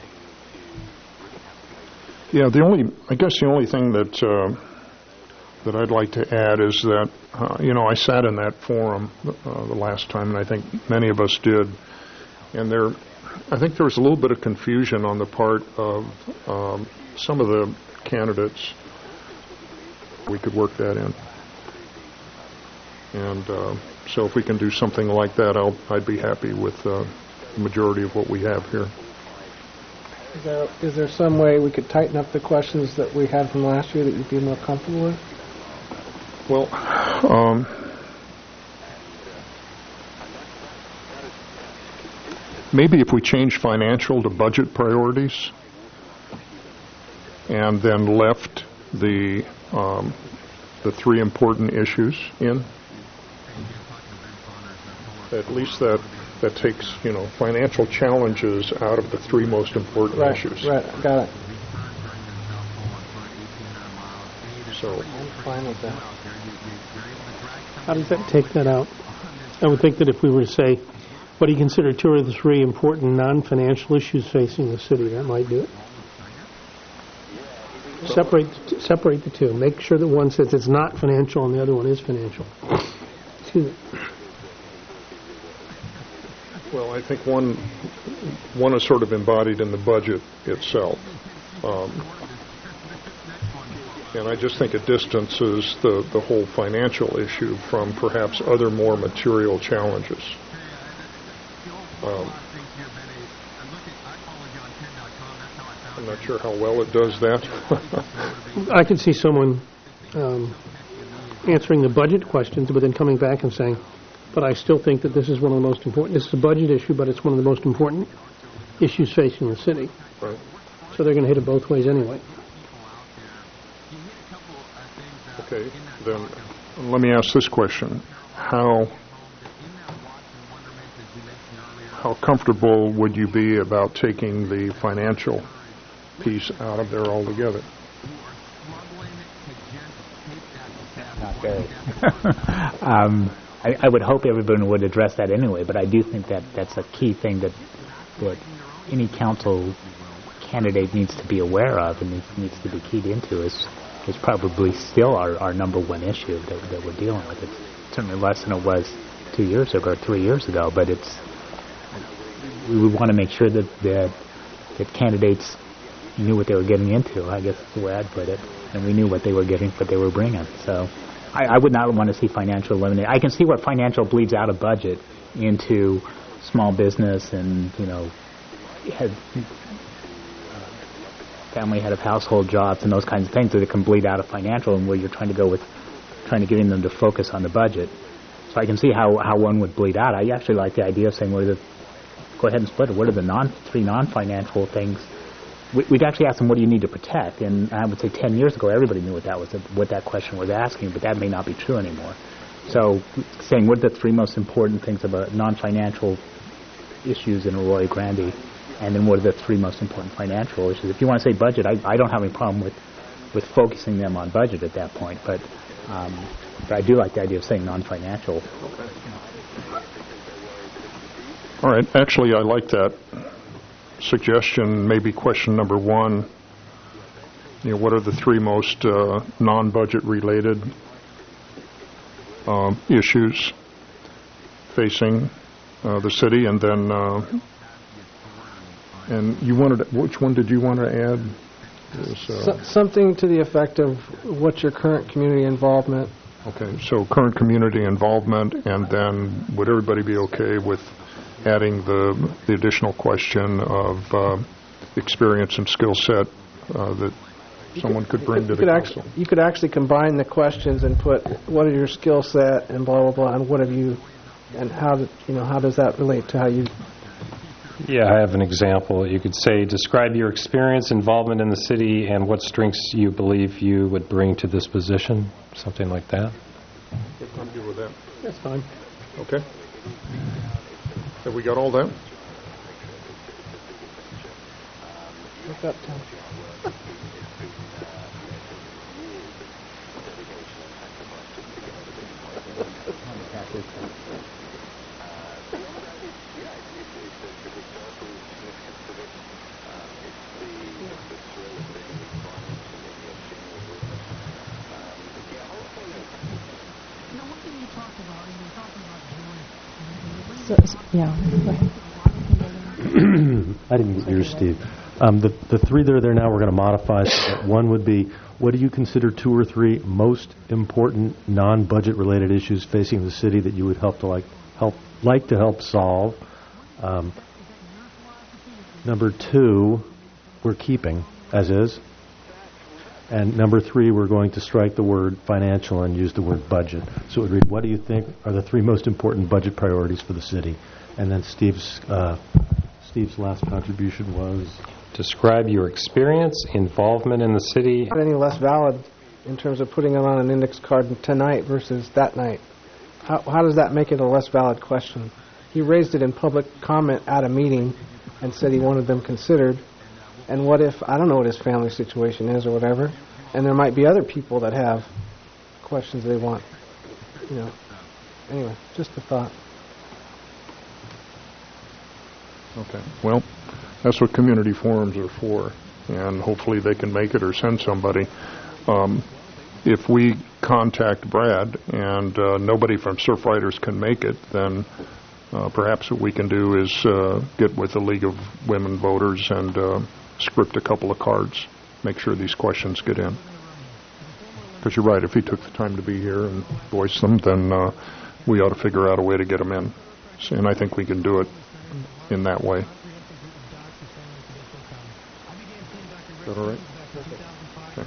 Yeah, the only, I guess the only thing that uh, that I'd like to add is that, uh, you know, I sat in that forum uh, the last time, and I think many of us did, and there, I think there was a little bit of confusion on the part of um, some of the candidates. We could work that in. And uh, so if we can do something like that, I'll, I'd be happy with uh, the majority of what we have here. Is there, is there some way we could tighten up the questions that we had from last year that you'd be more comfortable with? Well, um, maybe if we change financial to budget priorities and then left the um, the three important issues in, at least that that takes, you know, financial challenges out of the three most important right, issues. Right, got it. So I'm fine with that. How does that take that out? I would think that if we were to say, what do you consider two or the three important non-financial issues facing the city, that might do it. Separate separate the two. Make sure that one says it's not financial and the other one is financial. Excuse me. Well, I think one one is sort of embodied in the budget itself. Um, and I just think it distances the, the whole financial issue from perhaps other more material challenges. Um, I'm not sure how well it does that. I could see someone um, answering the budget questions, but then coming back and saying, but I still think that this is one of the most important, this is a budget issue, but it's one of the most important issues facing the city. Right. So they're going to hit it both ways anyway. Okay, then let me ask this question. How how comfortable would you be about taking the financial piece out of there altogether? Not very. um, I, I would hope everyone would address that anyway, but I do think that that's a key thing that that any council candidate needs to be aware of and needs, needs to be keyed into is is probably still our, our number one issue that, that we're dealing with. It's certainly less than it was two years ago or three years ago, but it's we would want to make sure that, that that candidates knew what they were getting into, I guess is the way I'd put it, and we knew what they were getting, what they were bringing. So I, I would not want to see financial eliminated. I can see what financial bleeds out of budget into small business and, you know, head, family head of household jobs and those kinds of things that it can bleed out of financial and where you're trying to go with trying to getting them to focus on the budget. So I can see how, how one would bleed out. I actually like the idea of saying, what are the, go ahead and split it. What are the non, three non-financial things? We, we'd actually ask them, what do you need to protect? And I would say ten years ago, everybody knew what that was, what that question was asking, but that may not be true anymore. So saying, what are the three most important things about non-financial issues in Arroyo Grande? And then what are the three most important financial issues? If you want to say budget, I, I don't have any problem with, with focusing them on budget at that point, but, um, but I do like the idea of saying non-financial. Okay. All right. Actually, I like that suggestion. Maybe question number one, you know, what are the three most uh, non-budget related um, issues facing uh, the city? And then... Uh, And you wanted, which one did you want to add? Was, uh, So, something to the effect of what's your current community involvement? okay, so current community involvement, and then would everybody be okay with adding the the additional question of uh, experience and skill set uh, that someone could bring you to could the actually, council? You could actually combine the questions and put what are your skill set and blah blah blah, and what have you, and how do, you know how does that relate to how you. Yeah, I have an example. You could say, describe your experience, involvement in the city, and what strengths you believe you would bring to this position, something like that. I'm good with that. That's fine. Okay. Have we got all that? Look up, Tom. So, so- yeah. Go ahead. I didn't get yours, Steve. Um, the, the three that are there now, we're going to modify. So that one would be, what do you consider two or three most important non-budget related issues facing the city that you would help to like help like to help solve? Um, number two, we're keeping as is. And number three, we're going to strike the word financial and use the word budget. So it would read, what do you think are the three most important budget priorities for the city? And then Steve's uh, Steve's last contribution was? Describe your experience, involvement in the city. Not any less valid in terms of putting it on an index card tonight versus that night. How, how does that make it a less valid question? He raised it in public comment at a meeting and said he wanted them considered. And what if, I don't know what his family situation is or whatever, and there might be other people that have questions they want, you know. Anyway, just a thought. Okay. Well, that's what community forums are for, and hopefully they can make it or send somebody. Um, if we contact Brad and uh, nobody from Surf Riders can make it, then uh, perhaps what we can do is uh, get with the League of Women Voters and uh, script a couple of cards, make sure these questions get in. Because you're right, if he took the time to be here and voice them, then uh, we ought to figure out a way to get them in. So, and I think we can do it in that way. that all right? Okay.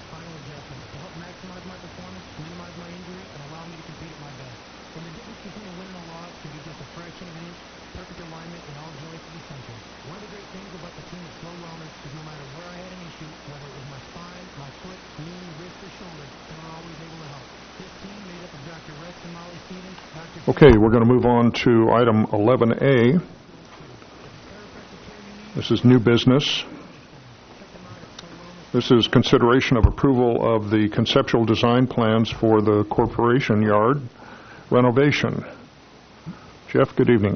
Okay, we're going to move on to item eleven A. This is new business. This is consideration of approval of the conceptual design plans for the Corporation Yard renovation. Jeff, good evening.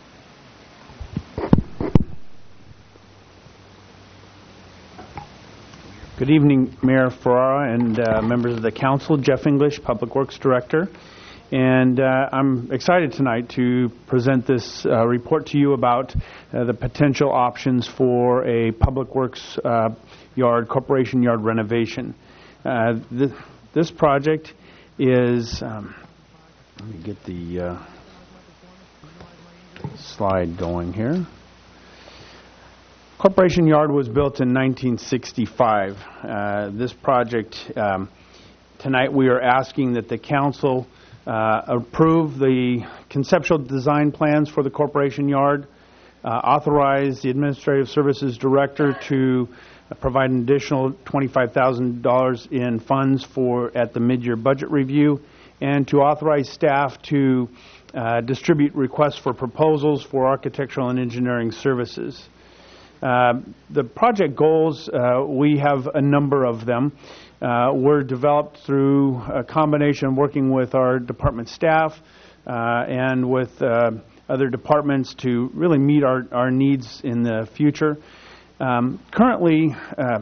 Good evening, Mayor Ferrara and uh, members of the council. Jeff English, Public Works Director. And uh, I'm excited tonight to present this uh, report to you about uh, the potential options for a Public Works uh, yard, corporation yard renovation. Uh, th this project is, um, let me get the uh, slide going here. Corporation Yard was built in nineteen sixty-five. Uh, this project, um, tonight we are asking that the council uh, approve the conceptual design plans for the Corporation Yard, uh, authorize the Administrative Services Director to uh, provide an additional twenty-five thousand dollars in funds for at the mid-year budget review, and to authorize staff to uh, distribute requests for proposals for architectural and engineering services. Uh, the project goals, uh, we have a number of them. Uh, were developed through a combination working with our department staff uh, and with uh, other departments to really meet our, our needs in the future. Um, currently, uh,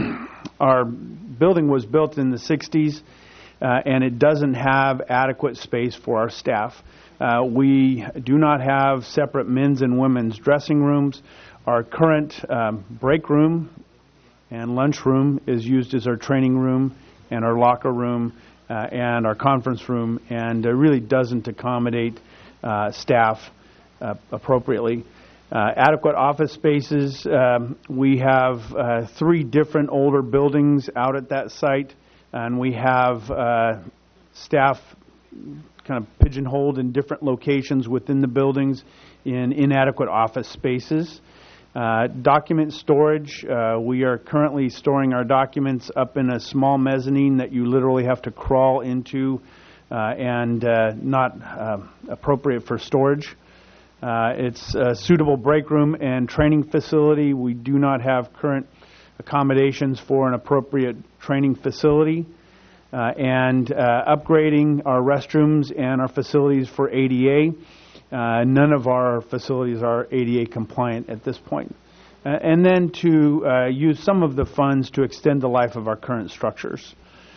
our building was built in the sixties uh, and it doesn't have adequate space for our staff. Uh, we do not have separate men's and women's dressing rooms. Our current um, break room and lunch room is used as our training room and our locker room uh, and our conference room, and uh, really doesn't accommodate uh, staff uh, appropriately. Uh, adequate office spaces, um, we have uh, three different older buildings out at that site, and we have uh, staff kind of pigeonholed in different locations within the buildings in inadequate office spaces. Uh, document storage, uh, we are currently storing our documents up in a small mezzanine that you literally have to crawl into uh, and uh, not uh, appropriate for storage. Uh, it's a suitable break room and training facility. We do not have current accommodations for an appropriate training facility. Uh, and uh, upgrading our restrooms and our facilities for A D A. Uh, none of our facilities are A D A compliant at this point. Uh, and then to uh, use some of the funds to extend the life of our current structures.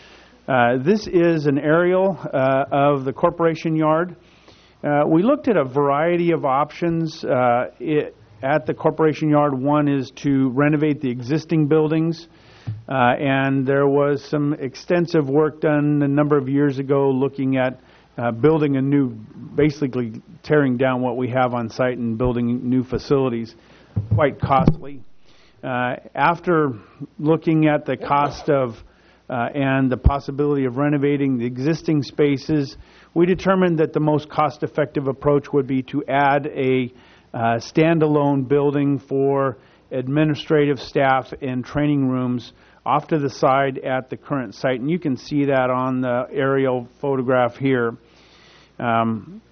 Uh, this is an aerial uh, of the Corporation Yard. Uh, we looked at a variety of options uh, it, at the Corporation Yard. One is to renovate the existing buildings. Uh, and there was some extensive work done a number of years ago looking at Uh, building a new, basically tearing down what we have on site and building new facilities, quite costly. Uh, after looking at the cost of uh, and the possibility of renovating the existing spaces, we determined that the most cost-effective approach would be to add a uh, standalone building for administrative staff and training rooms off to the side at the current site. And you can see that on the aerial photograph here. Um,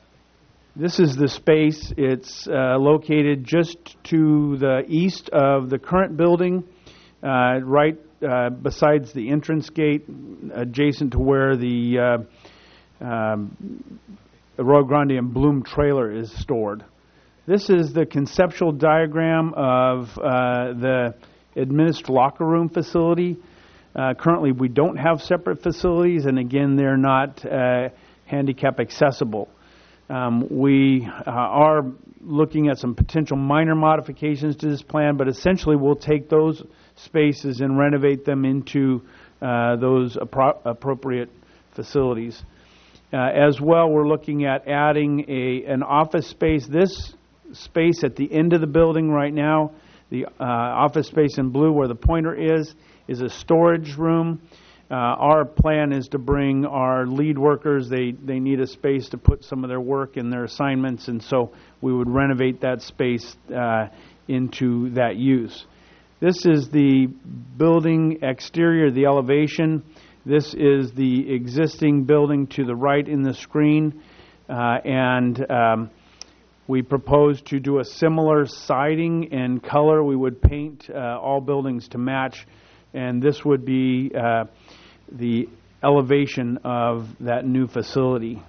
this is the space. It's uh, located just to the east of the current building, uh, right uh, besides the entrance gate, adjacent to where the uh, um, Arroyo Grande and Bloom trailer is stored. This is the conceptual diagram of uh, the administered locker room facility. Uh, currently, we don't have separate facilities, and again, they're not uh, handicap accessible. Um, we uh, are looking at some potential minor modifications to this plan, but essentially we'll take those spaces and renovate them into uh, those appro appropriate facilities. Uh, as well, we're looking at adding a an office space. This space at the end of the building right now, The uh, office space in blue where the pointer is, is a storage room. Uh, our plan is to bring our lead workers, they, they need a space to put some of their work and their assignments, and so we would renovate that space uh, into that use. This is the building exterior, the elevation. This is the existing building to the right in the screen, uh, and um, we propose to do a similar siding and color. We would paint uh, all buildings to match, and this would be uh, the elevation of that new facility.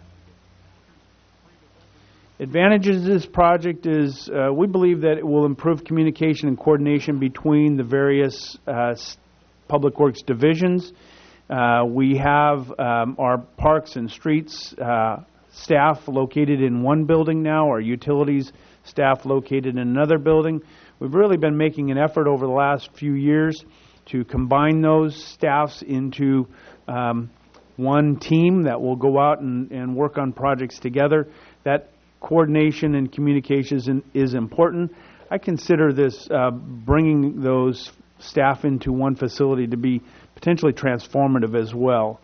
Advantages of this project is uh, we believe that it will improve communication and coordination between the various uh, public works divisions. Uh, we have um, our parks and streets uh, staff located in one building now, our utilities staff located in another building. We've really been making an effort over the last few years to combine those staffs into um, one team that will go out and, and work on projects together. That coordination and communication is, in, is important. I consider this uh, bringing those staff into one facility to be potentially transformative as well.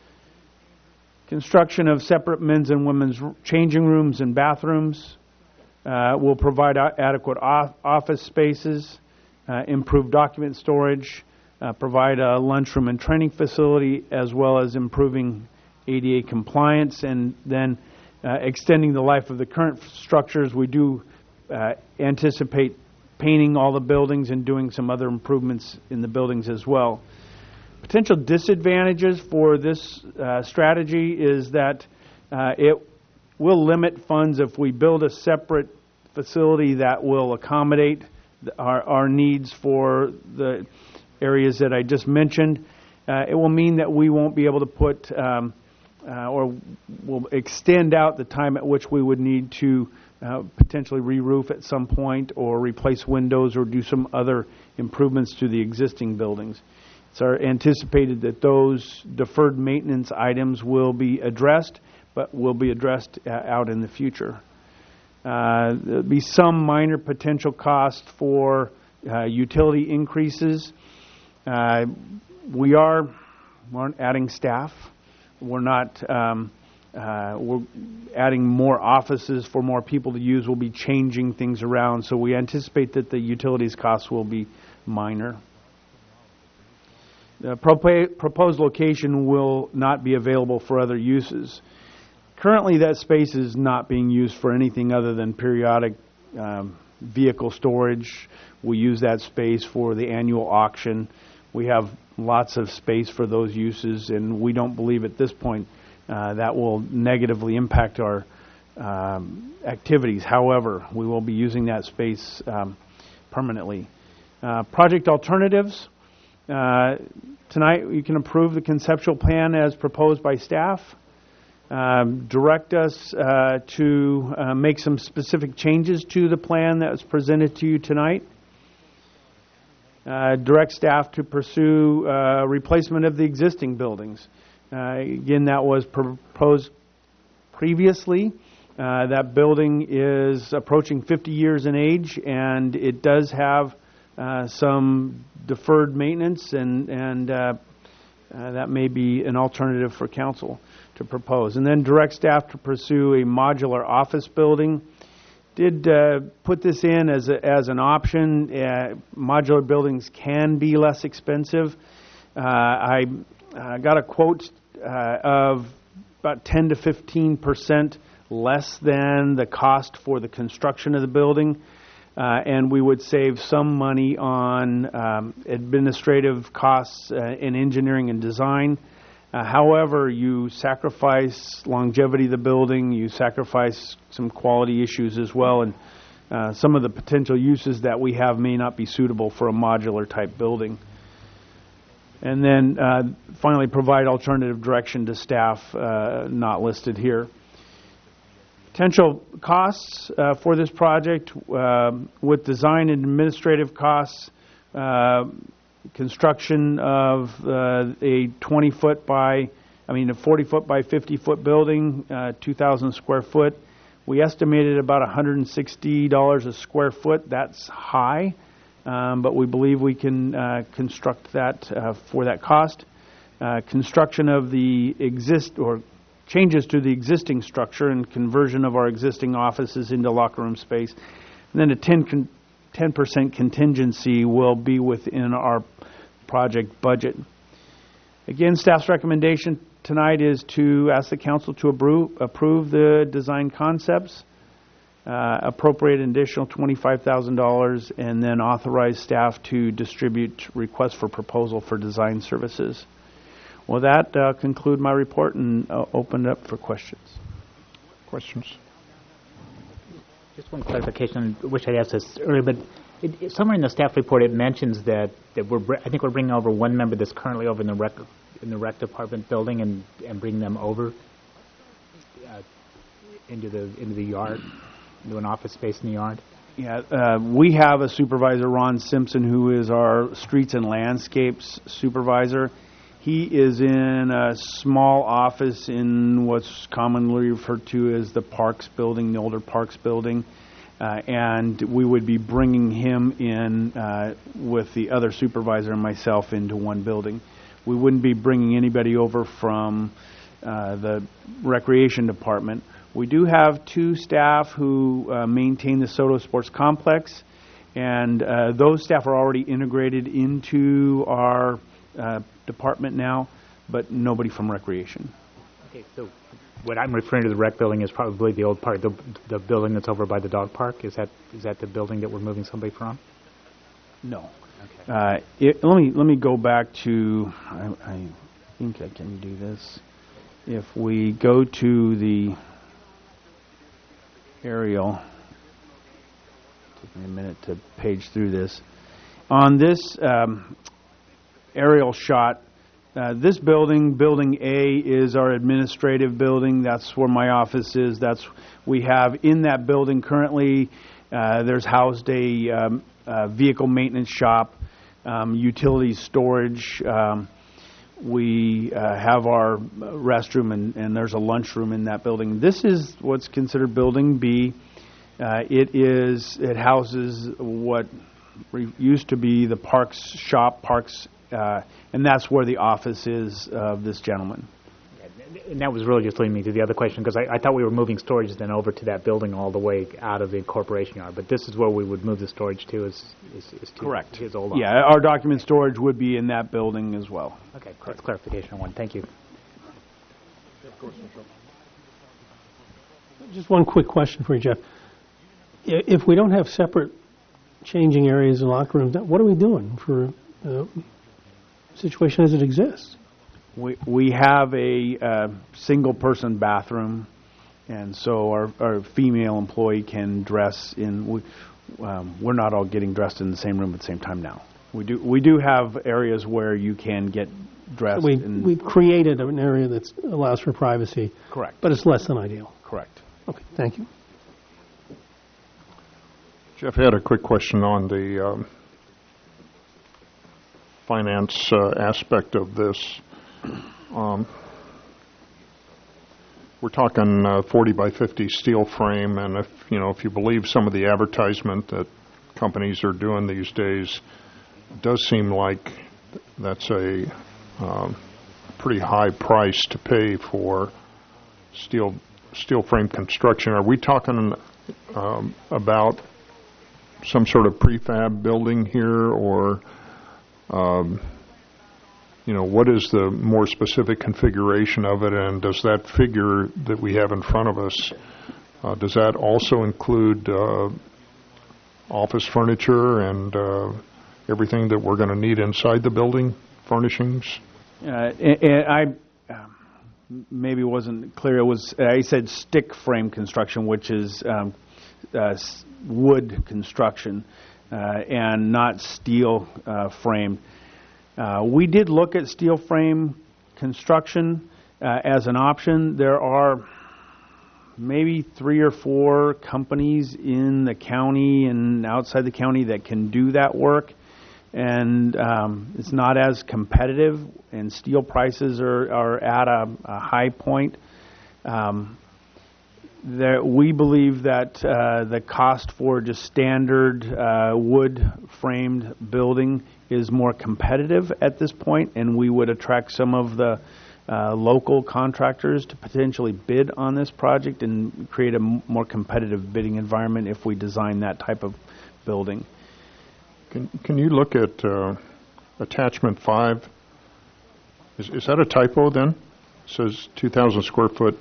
Construction of separate men's and women's changing rooms and bathrooms uh, will provide adequate off office spaces, uh, improve document storage, uh, provide a lunchroom and training facility, as well as improving A D A compliance, and then uh, extending the life of the current structures. We do uh, anticipate painting all the buildings and doing some other improvements in the buildings as well. Potential disadvantages for this uh, strategy is that uh, it will limit funds if we build a separate facility that will accommodate our, our needs for the areas that I just mentioned. Uh, it will mean that we won't be able to put um, uh, or will extend out the time at which we would need to uh, potentially re-roof at some point or replace windows or do some other improvements to the existing buildings. It's our anticipated that those deferred maintenance items will be addressed, but will be addressed uh, out in the future. Uh, there'll be some minor potential cost for uh, utility increases. Uh, we are we're adding staff. We're not. Um, uh, we're adding more offices for more people to use. We'll be changing things around, so we anticipate that the utilities costs will be minor. The proposed location will not be available for other uses. Currently, that space is not being used for anything other than periodic um, vehicle storage. We use that space for the annual auction. We have lots of space for those uses, and we don't believe at this point uh, that will negatively impact our um, activities. However, we will be using that space um, permanently. Uh, project alternatives. Uh, tonight, you can approve the conceptual plan as proposed by staff. Um, direct us uh, to uh, make some specific changes to the plan that was presented to you tonight. Uh, direct staff to pursue uh, replacement of the existing buildings. Uh, again, that was proposed previously. Uh, that building is approaching fifty years in age, and it does have uh, some deferred maintenance, and, and uh, uh, that may be an alternative for council to propose. And then direct staff to pursue a modular office building. Did uh, put this in as a, as an option. Uh, modular buildings can be less expensive. Uh, I uh, got a quote uh, of about ten to fifteen percent less than the cost for the construction of the building, uh, and we would save some money on um, administrative costs uh, in engineering and design. Uh, however, you sacrifice longevity of the building, you sacrifice some quality issues as well, and uh, some of the potential uses that we have may not be suitable for a modular type building. And then uh, finally, provide alternative direction to staff uh, not listed here. Potential costs uh, for this project uh, with design and administrative costs. Uh, Construction of uh, a twenty foot by, I mean a forty foot by fifty foot building, uh, two thousand square foot. We estimated about one hundred sixty dollars a square foot. That's high. um, but we believe we can uh, construct that uh, for that cost. Uh, construction of the exist or changes to the existing structure and conversion of our existing offices into locker room space. And then a ten percent contingency will be within our project budget. Again, staff's recommendation tonight is to ask the council to approve, approve the design concepts, uh, appropriate an additional twenty-five thousand dollars, and then authorize staff to distribute requests for proposal for design services. With that, uh, conclude my report and uh, open it up for questions. Questions? Just one clarification. I wish I'd asked this earlier, but it, it, somewhere in the staff report it mentions that, that we're br- I think we're bringing over one member that's currently over in the rec in the rec department building and, and bring them over uh, into the into the yard, into an office space in the yard. Yeah, uh, we have a supervisor, Ron Simpson, who is our streets and landscapes supervisor. He is in a small office in what's commonly referred to as the Parks Building, the older Parks Building, uh, and we would be bringing him in uh, with the other supervisor and myself into one building. We wouldn't be bringing anybody over from uh, the Recreation Department. We do have two staff who uh, maintain the Soto Sports Complex, and uh, those staff are already integrated into our uh, department now, but nobody from Recreation. Okay, so what I'm referring to the rec building is probably the old part, the, the building that's over by the dog park. Is that is that the building that we're moving somebody from? No. Okay. Uh, it, let me let me go back to. I, I think I can do this. If we go to the aerial, take me a minute to page through this. On this um, aerial shot, uh, this building, Building A, is our administrative building. That's where my office is. That's we have in that building currently. Uh, there's housed a, um, a vehicle maintenance shop, um, utilities storage. Um, we uh, have our restroom, and, and there's a lunchroom in that building. This is what's considered Building B. Uh, it is it houses what re- used to be the Parks shop, Parks, uh, and that's where the office is of this gentleman. And that was really just leading me to the other question, because I, I thought we were moving storage then over to that building all the way out of the corporation yard. But this is where we would move the storage to, is, is, is to Correct. his old Yeah, office. our document storage would be in that building as well. Okay, that's clarification on one. Thank you. Just one quick question for you, Jeff. I- If we don't have separate changing areas and locker rooms, what are we doing for the situation as it exists? We we have a uh, single person bathroom, and so our, our female employee can dress in. We, um, we're not all getting dressed in the same room at the same time now. We do we do have areas where you can get dressed. We, in, we've created an area that allows for privacy. Correct. But it's less than ideal. Correct. Okay, thank you. Jeff, I had a quick question on the um, finance uh, aspect of this. Um, we're talking uh, forty by fifty steel frame, and if you know, if you believe some of the advertisement that companies are doing these days, it does seem like that's a um, pretty high price to pay for steel steel frame construction. Are we talking um, about some sort of prefab building here, or um, you know, what is the more specific configuration of it, and does that figure that we have in front of us, uh, does that also include uh, office furniture and uh, everything that we're going to need inside the building, furnishings? Uh, and, and I um, maybe wasn't clear. It was I said stick frame construction, which is um, uh, wood construction, uh, and not steel uh, framed. Uh, we did look at steel frame construction uh, as an option. There are maybe three or four companies in the county and outside the county that can do that work, and um, it's not as competitive, and steel prices are, are at a, a high point. Um, There, we believe that uh, the cost for just standard uh, wood-framed building is more competitive at this point, and we would attract some of the uh, local contractors to potentially bid on this project and create a m- more competitive bidding environment if we design that type of building. Can, can you look at uh, attachment five? Is, is that a typo then? It says two thousand square foot.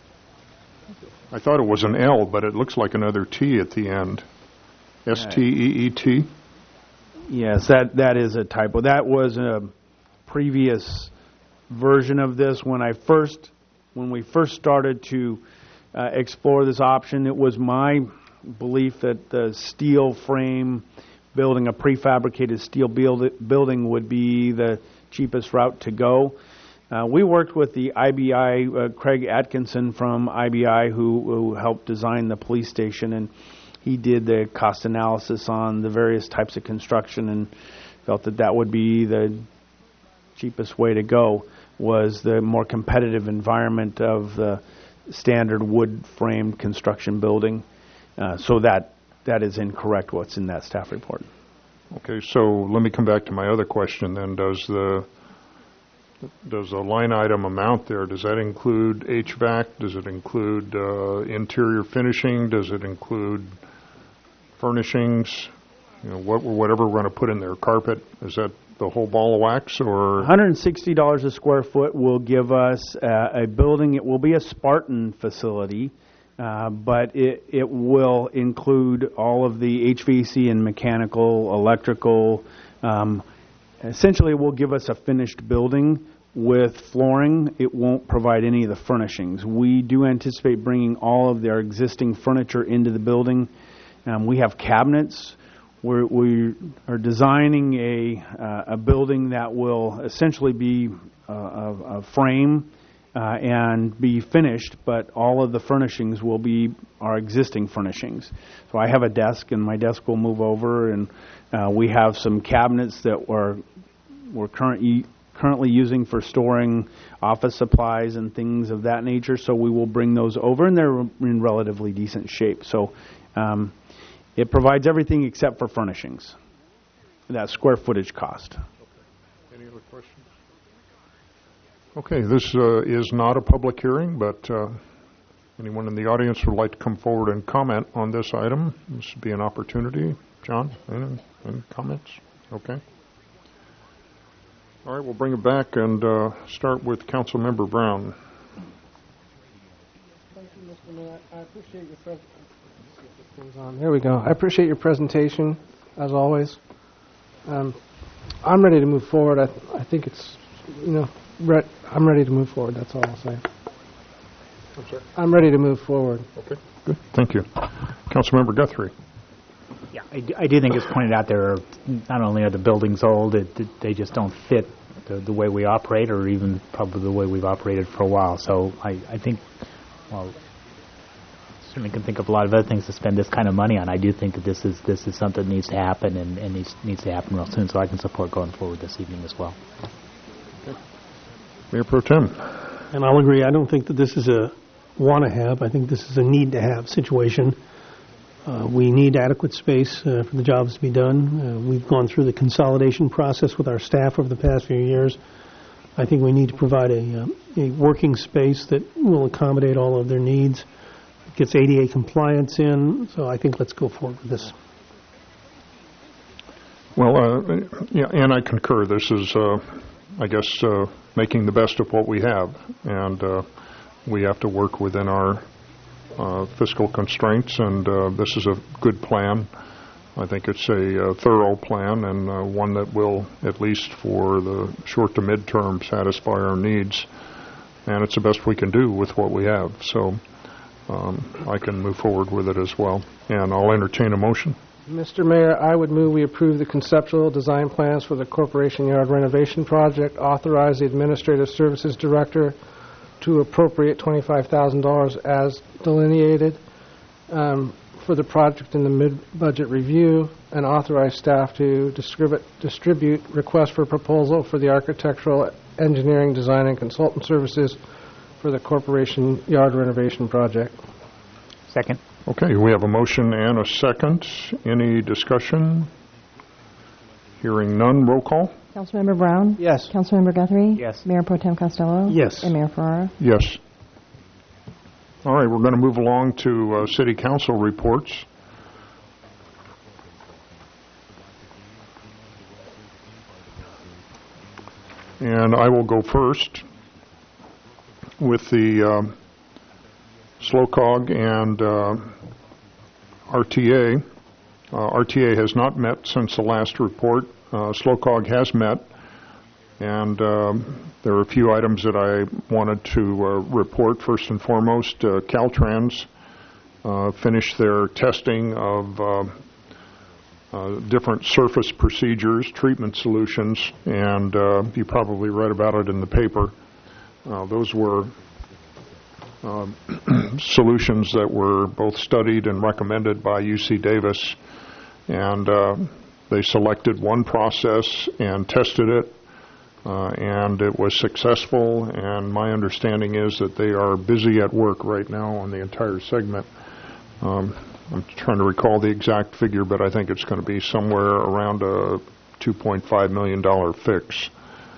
I thought it was an L, but it looks like another T at the end. S T E E T? Yes, that, that is a typo. That was a previous version of this. When I first, when we first started to uh, explore this option, it was my belief that the steel frame building, a prefabricated steel build, building would be the cheapest route to go. Uh, we worked with the I B I, uh, Craig Atkinson from I B I, who, who helped design the police station, and he did the cost analysis on the various types of construction and felt that that would be the cheapest way to go, was the more competitive environment of the standard wood-framed construction building. Uh, so that that is incorrect, what's in that staff report. Okay, so let me come back to my other question then. Does the Does the line item amount there, does that include H V A C? Does it include uh, interior finishing? Does it include furnishings? You know, what, whatever we're going to put in there, carpet? Is that the whole ball of wax, or? one hundred sixty dollars a square foot will give us uh, a building. It will be a Spartan facility, uh, but it, it will include all of the H V A C and mechanical, electrical. Um, Essentially, it will give us a finished building with flooring. It won't provide any of the furnishings. We do anticipate bringing all of their existing furniture into the building. Um, we have cabinets. We're, we are designing a, uh, a building that will essentially be uh, a, a frame uh, and be finished, but all of the furnishings will be our existing furnishings. So I have a desk, and my desk will move over, and Uh, we have some cabinets that we're, we're currently currently using for storing office supplies and things of that nature, so we will bring those over, and they're in relatively decent shape. So um, it provides everything except for furnishings, that square footage cost. Okay. Any other questions? Okay, this uh, is not a public hearing, but uh, anyone in the audience would like to come forward and comment on this item, this would be an opportunity. John, any, any comments? Okay. All right, we'll bring it back and uh, start with Councilmember Brown. Thank you, Mister Mayor. I appreciate your presentation. There we go. I appreciate your presentation, as always. Um, I'm ready to move forward. I, th- I think it's, you know, re- I'm ready to move forward. That's all I'll say. I'm sorry? I'm ready to move forward. Okay, good. Thank you. Councilmember Guthrie. Yeah, I do, I do think it's pointed out there, not only are the buildings old, it, it, they just don't fit the, the way we operate, or even probably the way we've operated for a while. So I, I think, well, certainly can think of a lot of other things to spend this kind of money on. I do think that this is this is something that needs to happen, and, and needs, needs to happen real soon, so I can support going forward this evening as well. Okay. Mayor Pro Tem. And I'll agree, I don't think that this is a want-to-have. I think this is a need-to-have situation. Uh, we need adequate space uh, for the jobs to be done. Uh, we've gone through the consolidation process with our staff over the past few years. I think we need to provide a, uh, a working space that will accommodate all of their needs. It gets A D A compliance in, so I think let's go forward with this. Well, uh, yeah, and I concur. This is, uh, I guess, uh, making the best of what we have, and uh, we have to work within our Uh, fiscal constraints, and uh, this is a good plan. I think it's a uh, thorough plan, and uh, one that will, at least for the short to midterm, satisfy our needs. And it's the best we can do with what we have. So um, I can move forward with it as well. And I'll entertain a motion. Mister Mayor, I would move we approve the conceptual design plans for the Corporation Yard renovation project, authorize the Administrative Services Director to appropriate twenty-five thousand dollars as delineated um, for the project in the mid-budget review, and authorize staff to distribute, distribute request for proposal for the architectural, engineering, design, and consultant services for the Corporation Yard renovation project. Second. Okay, we have a motion and a second. Any discussion? Hearing none, roll call. Councilmember Brown? Yes. Councilmember Guthrie? Yes. Mayor Pro Tem Costello? Yes. And Mayor Ferrara? Yes. All right, we're going to move along to uh, City Council reports. And I will go first with the um, SLOCOG and uh, R T A. Uh, R T A has not met since the last report. Uh, SLOCOG has met, and um, there are a few items that I wanted to uh, report. First and foremost, uh, Caltrans uh, finished their testing of uh, uh, different surface procedures, treatment solutions, and uh, you probably read about it in the paper. Uh, those were uh, solutions that were both studied and recommended by U C Davis, and uh, they selected one process and tested it, uh, and it was successful, and my understanding is that they are busy at work right now on the entire segment. Um, I'm trying to recall the exact figure, but I think it's going to be somewhere around a two point five million dollars fix.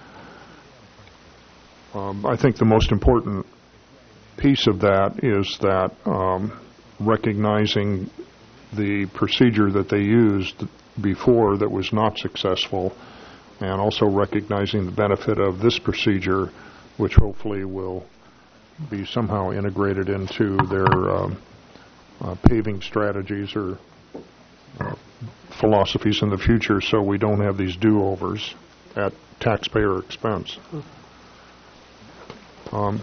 Um, I think the most important piece of that is that um, recognizing the procedure that they used before that was not successful, and also recognizing the benefit of this procedure, which hopefully will be somehow integrated into their um, uh, paving strategies or uh, philosophies in the future, so we don't have these do-overs at taxpayer expense. Um,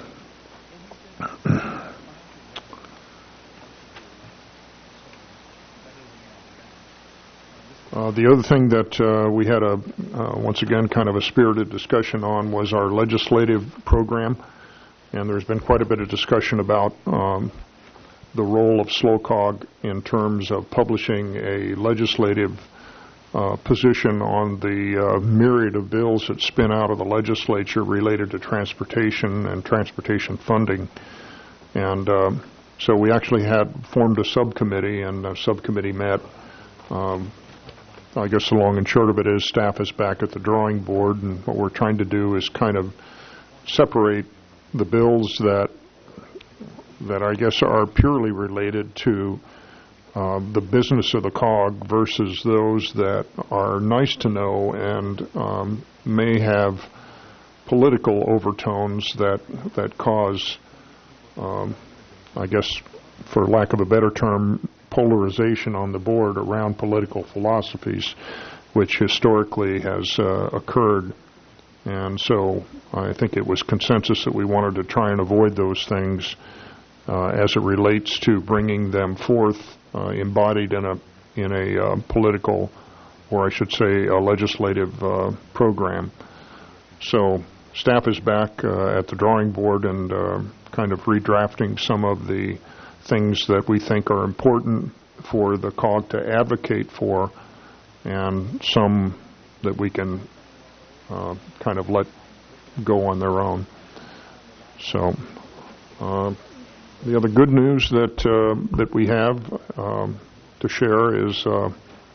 Uh, the other thing that uh, we had a, uh, once again, kind of a spirited discussion on was our legislative program, and there's been quite a bit of discussion about um, the role of SLOCOG in terms of publishing a legislative uh, position on the uh, myriad of bills that spin out of the legislature related to transportation and transportation funding. And uh, so we actually had formed a subcommittee, and the subcommittee met. Um, I guess the long and short of it is staff is back at the drawing board, and what we're trying to do is kind of separate the bills that that I guess are purely related to uh, the business of the C O G versus those that are nice to know and um, may have political overtones that that cause, um, I guess, for lack of a better term, polarization on the board around political philosophies, which historically has uh, occurred. And so I think it was consensus that we wanted to try and avoid those things uh, as it relates to bringing them forth uh, embodied in a in a uh, political, or I should say a legislative uh, program. So staff is back uh, at the drawing board and uh, kind of redrafting some of the things that we think are important for the C O G to advocate for, and some that we can uh, kind of let go on their own. So uh, the other good news that uh, that we have um, to share is uh,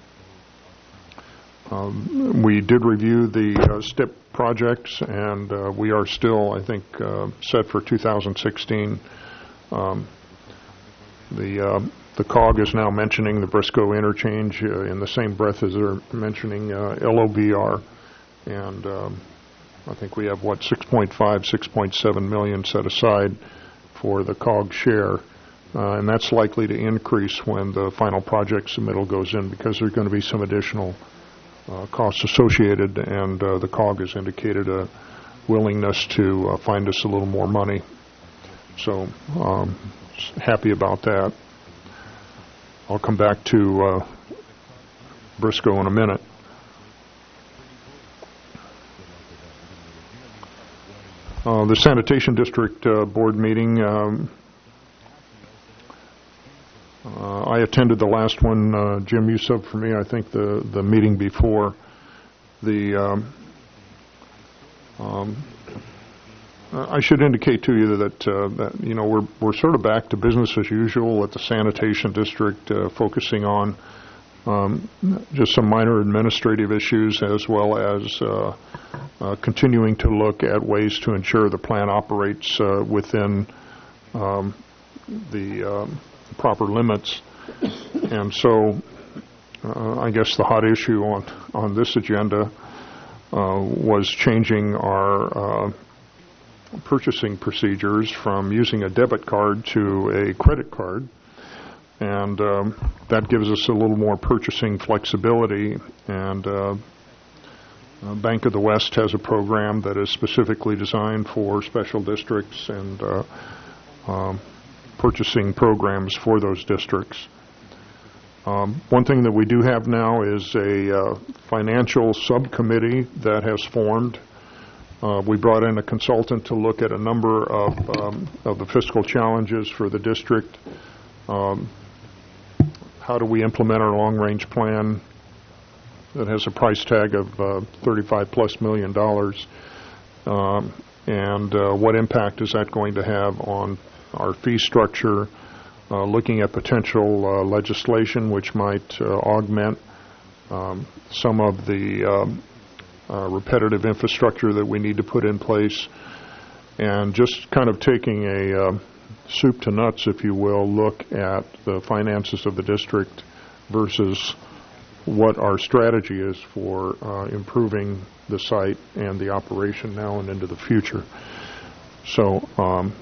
um, we did review the uh, S T I P projects, and uh, we are still, I think, uh, set for two thousand sixteen. Um, The uh, the C O G is now mentioning the Briscoe interchange uh, in the same breath as they're mentioning uh, L O B R, and um, I think we have what six point five, six point seven million set aside for the C O G share, uh, and that's likely to increase when the final project submittal goes in because there's going to be some additional uh, costs associated, and uh, the C O G has indicated a willingness to uh, find us a little more money. So. Um, happy about that. I'll come back to uh, Briscoe in a minute. Uh, the Sanitation District uh, Board meeting, um, uh, I attended the last one. Uh, Jim, you subbed for me, I think, the, the meeting before. The um, um, Uh, I should indicate to you that, uh, that you know, we're we're sort of back to business as usual at the sanitation district, uh, focusing on um, just some minor administrative issues, as well as uh, uh, continuing to look at ways to ensure the plant operates uh, within um, the um, proper limits. And so, uh, I guess the hot issue on on this agenda uh, was changing our uh, purchasing procedures from using a debit card to a credit card, and um, that gives us a little more purchasing flexibility. And uh, uh, Bank of the West has a program that is specifically designed for special districts and uh, um, purchasing programs for those districts. Um, one thing that we do have now is a uh, financial subcommittee that has formed. Uh, we brought in a consultant to look at a number of, um, of the fiscal challenges for the district. Um, how do we implement our long-range plan that has a price tag of uh, thirty-five plus million dollars? Um, and uh, what impact is that going to have on our fee structure? Uh, looking at potential uh, legislation which might uh, augment um, some of the um, Uh, repetitive infrastructure that we need to put in place, and just kind of taking a uh, soup to nuts, if you will, look at the finances of the district versus what our strategy is for uh, improving the site and the operation now and into the future. So, um,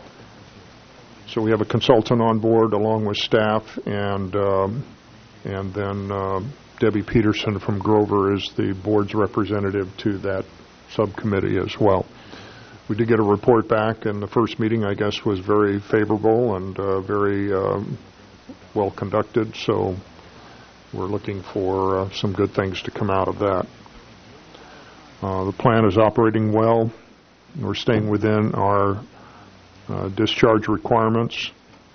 so we have a consultant on board along with staff, and um, and then uh, Debbie Peterson from Grover is the board's representative to that subcommittee as well. We did get a report back, and the first meeting, I guess, was very favorable and uh, very um, well conducted, so we're looking for uh, some good things to come out of that. Uh, the plant is operating well. We're staying within our uh, discharge requirements.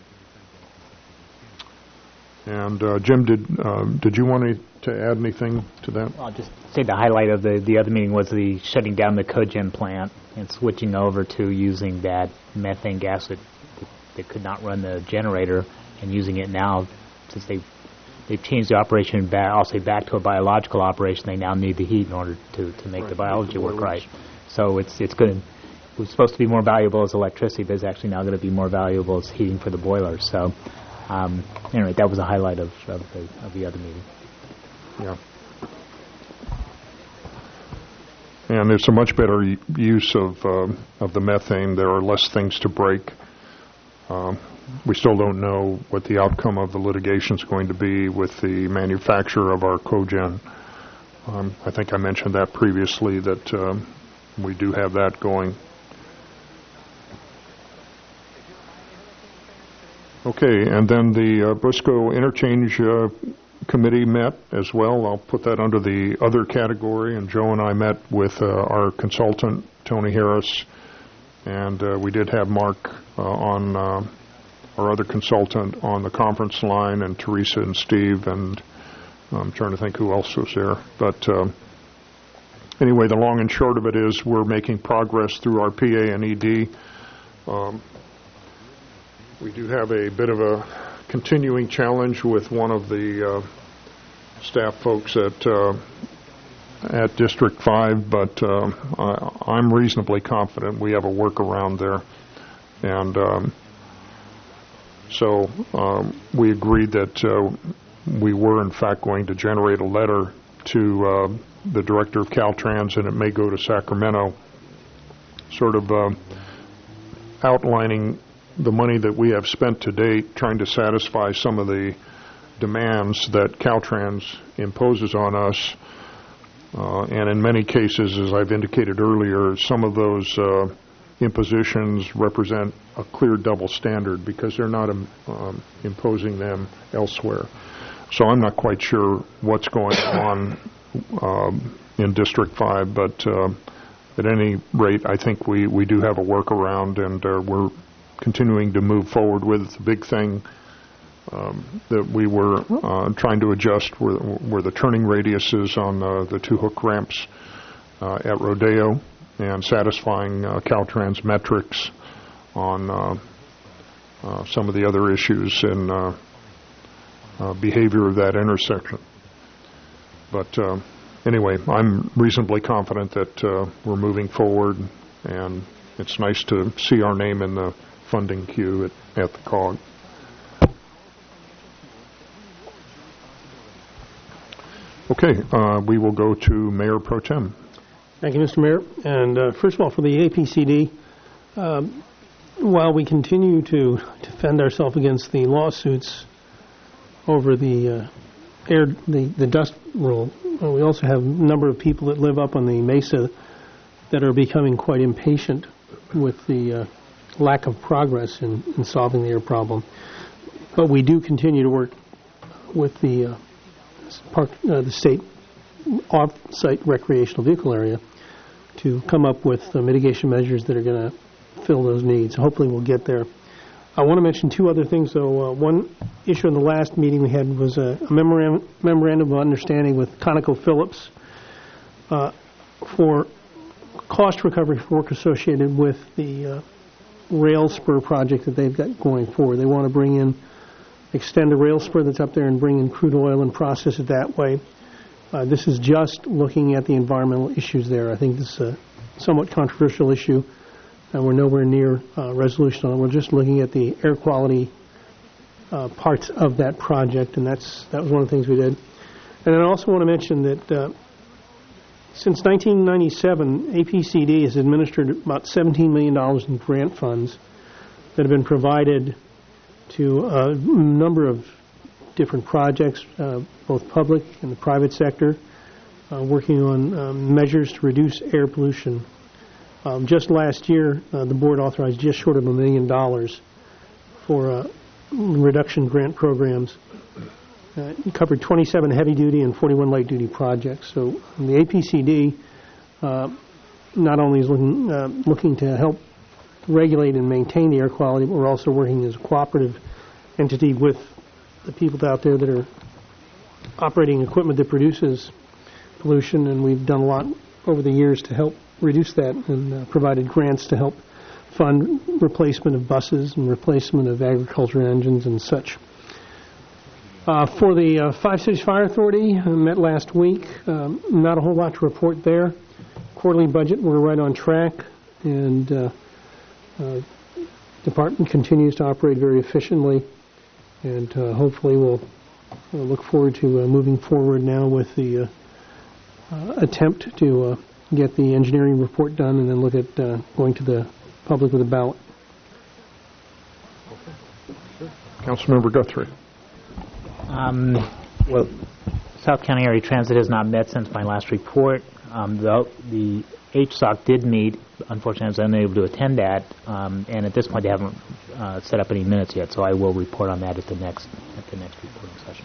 And uh, Jim, did um, did you want to, to add anything to that? I'll just say the highlight of the, the other meeting was the shutting down the cogen plant and switching over to using that methane gas that, that could not run the generator, and using it now, since they they've changed the operation back, I'll say back to a biological operation. They now need the heat in order to, to make right, the biology work boilers. right. So it's it's going to it was supposed to be more valuable as electricity, but it's actually now going to be more valuable as heating for the boilers. So. Um, anyway, that was a highlight of, of, the, of the other meeting. Yeah. And it's a much better use of uh, of the methane. There are less things to break. Um, we still don't know what the outcome of the litigation is going to be with the manufacturer of our cogen. Um, I think I mentioned that previously, that um, we do have that going. Okay, and then the uh, Briscoe Interchange uh, Committee met as well. I'll put that under the other category, and Joe and I met with uh, our consultant, Tony Harris, and uh, we did have Mark uh, on, uh, our other consultant, on the conference line, and Teresa and Steve, and I'm trying to think who else was there. But uh, anyway, the long and short of it is we're making progress through our P A and E D. Um, We do have a bit of a continuing challenge with one of the uh, staff folks at uh, at District five, but uh, I, I'm reasonably confident we have a workaround there. And um, so um, we agreed that uh, we were, in fact, going to generate a letter to uh, the director of Caltrans, and it may go to Sacramento, sort of uh, outlining the money that we have spent to date trying to satisfy some of the demands that Caltrans imposes on us. Uh, and in many cases, as I've indicated earlier, some of those uh, impositions represent a clear double standard because they're not um, um, imposing them elsewhere. So I'm not quite sure what's going on um, in District five, but uh, at any rate, I think we, we do have a workaround, and uh, we're continuing to move forward with. The big thing um, that we were uh, trying to adjust were, were the turning radiuses on uh, the two hook ramps uh, at Rodeo, and satisfying uh, Caltrans metrics on uh, uh, some of the other issues in uh, uh, behavior of that intersection. But uh, anyway, I'm reasonably confident that uh, we're moving forward, and it's nice to see our name in the funding queue at, at the C O G. Okay, uh, we will go to Mayor Pro Tem. Thank you, Mister Mayor. And uh, first of all, for the A P C D, um, while we continue to defend ourselves against the lawsuits over the uh, air, the, the dust rule, uh, we also have a number of people that live up on the mesa that are becoming quite impatient with the uh, lack of progress in, in solving the air problem. But we do continue to work with the uh, park, uh, the state off-site recreational vehicle area to come up with uh, mitigation measures that are going to fill those needs. Hopefully we'll get there. I want to mention two other things, though. Uh, one issue in the last meeting we had was a, a memorandum, memorandum of understanding with ConocoPhillips uh, for cost recovery for work associated with the uh, rail spur project that they've got going forward. They want to bring in, extend the rail spur that's up there and bring in crude oil and process it that way. Uh, this is just looking at the environmental issues there. I think this is a somewhat controversial issue, and we're nowhere near uh, resolution on it. We're just looking at the air quality uh, parts of that project, and that's that was one of the things we did. And I also want to mention that uh, since nineteen ninety-seven, A P C D has administered about seventeen million dollars in grant funds that have been provided to a number of different projects, uh, both public and the private sector, uh, working on um, measures to reduce air pollution. Um, just last year, uh, the board authorized just short of a million dollars for uh, reduction grant programs. Uh, it covered twenty-seven heavy-duty and forty-one light-duty projects. So the A P C D uh, not only is looking, uh, looking to help regulate and maintain the air quality, but we're also working as a cooperative entity with the people out there that are operating equipment that produces pollution, and we've done a lot over the years to help reduce that and uh, provided grants to help fund replacement of buses and replacement of agriculture engines and such. Uh, for the uh, Five Cities Fire Authority, I met last week. Um, not a whole lot to report there. Quarterly budget, we're right on track, and uh, uh, department continues to operate very efficiently, and uh, hopefully we'll uh, look forward to uh, moving forward now with the uh, uh, attempt to uh, get the engineering report done and then look at uh, going to the public with a ballot. Councilmember Guthrie. Um, well, South County Area Transit has not met since my last report. Um, the, the H S O C did meet. Unfortunately, I was unable to attend that, um, and at this point, they haven't uh, set up any minutes yet. So I will report on that at the next at the next reporting session.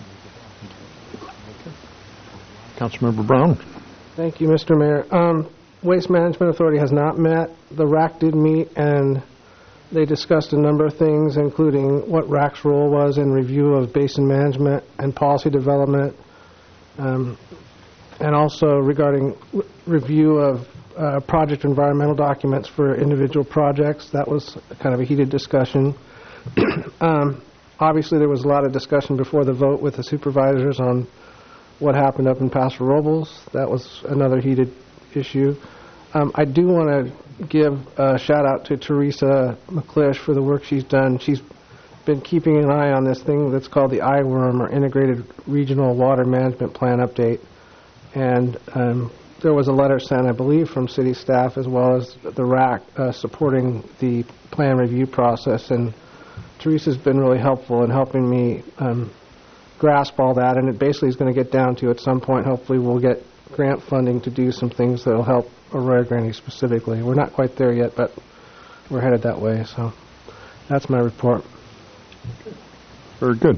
Councilmember Brown. Thank you, Mister Mayor. Um, Waste Management Authority has not met. The R A C did meet, and they discussed a number of things, including what R A C's role was in review of basin management and policy development, um, and also regarding r- review of uh, project environmental documents for individual projects. That was kind of a heated discussion. um, obviously, there was a lot of discussion before the vote with the supervisors on what happened up in Paso Robles. That was another heated issue. Um, I do want to give a shout out to Teresa McClish for the work she's done. She's been keeping an eye on this thing that's called the I WRM, or Integrated Regional Water Management Plan Update. And um, there was a letter sent, I believe, from city staff as well as the R A C uh, supporting the plan review process. And Teresa's been really helpful in helping me um, grasp all that. And it basically is going to get down to, at some point, hopefully we'll get grant funding to do some things that will help Arroyo Grande specifically. We're not quite there yet, but we're headed that way. So that's my report. Very good.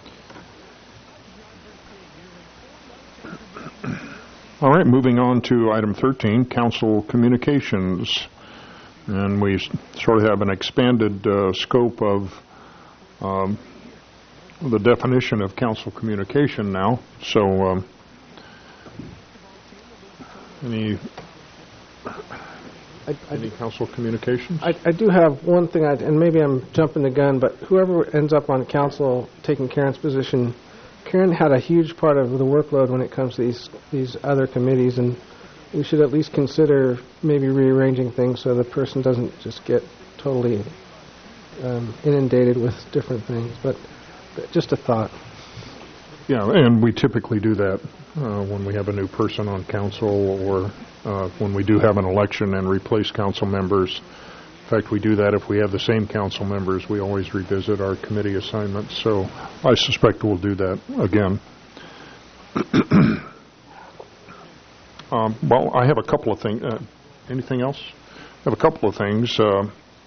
All right, moving on to item thirteen, council communications. And we sort of have an expanded uh, scope of um, the definition of council communication now. So um, any I, I, Any council communications? I, I do have one thing, I, and maybe I'm jumping the gun, but whoever ends up on council taking Karen's position, Karen had a huge part of the workload when it comes to these these other committees, and we should at least consider maybe rearranging things so the person doesn't just get totally um, inundated with different things. But, but just a thought. Yeah, and we typically do that uh, when we have a new person on council or uh, when we do have an election and replace council members. In fact, we do that if we have the same council members. We always revisit our committee assignments. So I suspect we'll do that again. um, well, I have a couple of things. Uh, anything else? I have a couple of things. Uh,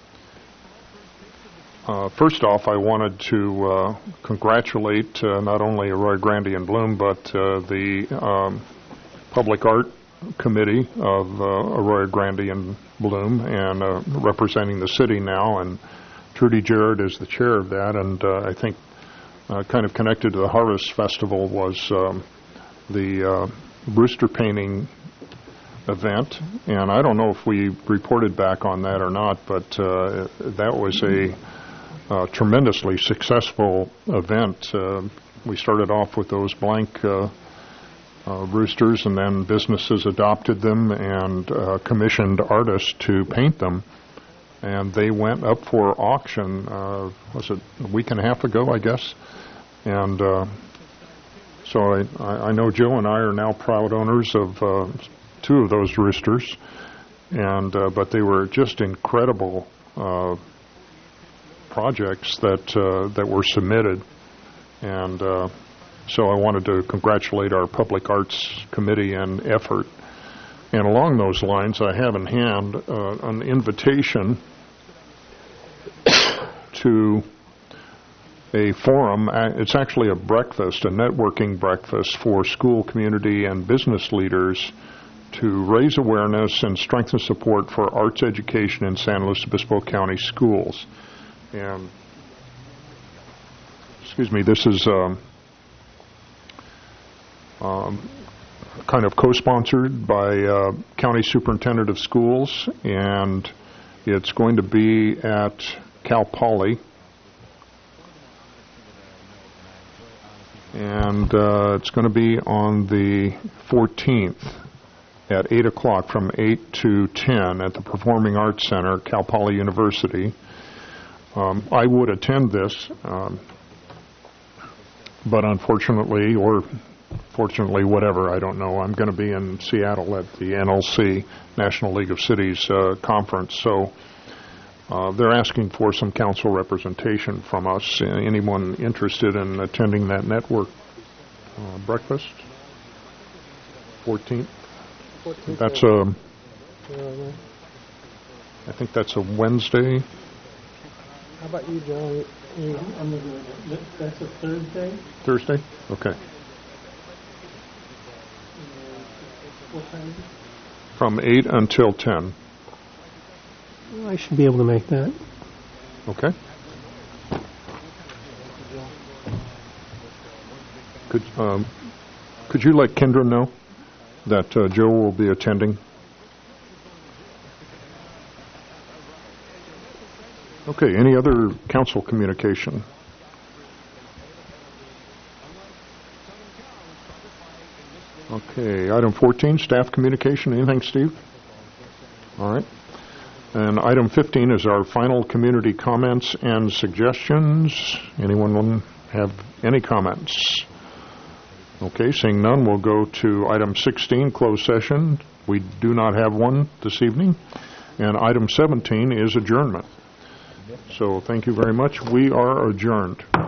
Uh, first off, I wanted to uh, congratulate uh, not only Arroyo Grande and Bloom, but uh, the um, Public Art Committee of uh, Arroyo Grande and Bloom, and uh, representing the city now, and Trudy Jarrett is the chair of that, and uh, I think uh, kind of connected to the Harvest Festival was um, the uh, Brewster painting event, and I don't know if we reported back on that or not, but uh, that was a Uh, tremendously successful event. Uh, we started off with those blank uh, uh, roosters, and then businesses adopted them and uh, commissioned artists to paint them. And they went up for auction, uh, was it a week and a half ago, I guess? And uh, so I, I know Joe and I are now proud owners of uh, two of those roosters, and uh, but they were just incredible uh projects that uh, that were submitted, and uh, so I wanted to congratulate our Public Arts Committee and effort. And along those lines, I have in hand uh, an invitation to a forum. It's actually a breakfast, a networking breakfast for school, community, and business leaders to raise awareness and strengthen support for arts education in San Luis Obispo County schools. And, excuse me, this is um, um, kind of co-sponsored by uh, County Superintendent of Schools, and it's going to be at Cal Poly. And uh, it's going to be on the fourteenth at eight o'clock from eight to ten at the Performing Arts Center, Cal Poly University. Um, I would attend this, um, but unfortunately, or fortunately, whatever, I don't know, I'm going to be in Seattle at the N L C, National League of Cities uh, conference, so uh, they're asking for some council representation from us. Anyone interested in attending that network uh, breakfast? fourteenth? fourteenth That's a, I think that's a Wednesday. How about you, Joe? You, I'm gonna, that's a Thursday? Thursday? Okay. What time is it? From eight until ten. Well, I should be able to make that. Okay. Could, um, could you let Kendra know that uh, Joe will be attending? Okay, any other council communication? Okay, item fourteen, staff communication. Anything, Steve? All right. And item fifteen is our final community comments and suggestions. Anyone have any comments? Okay, seeing none, we'll go to item sixteen, closed session. We do not have one this evening. And item seventeen is adjournment. So thank you very much. We are adjourned.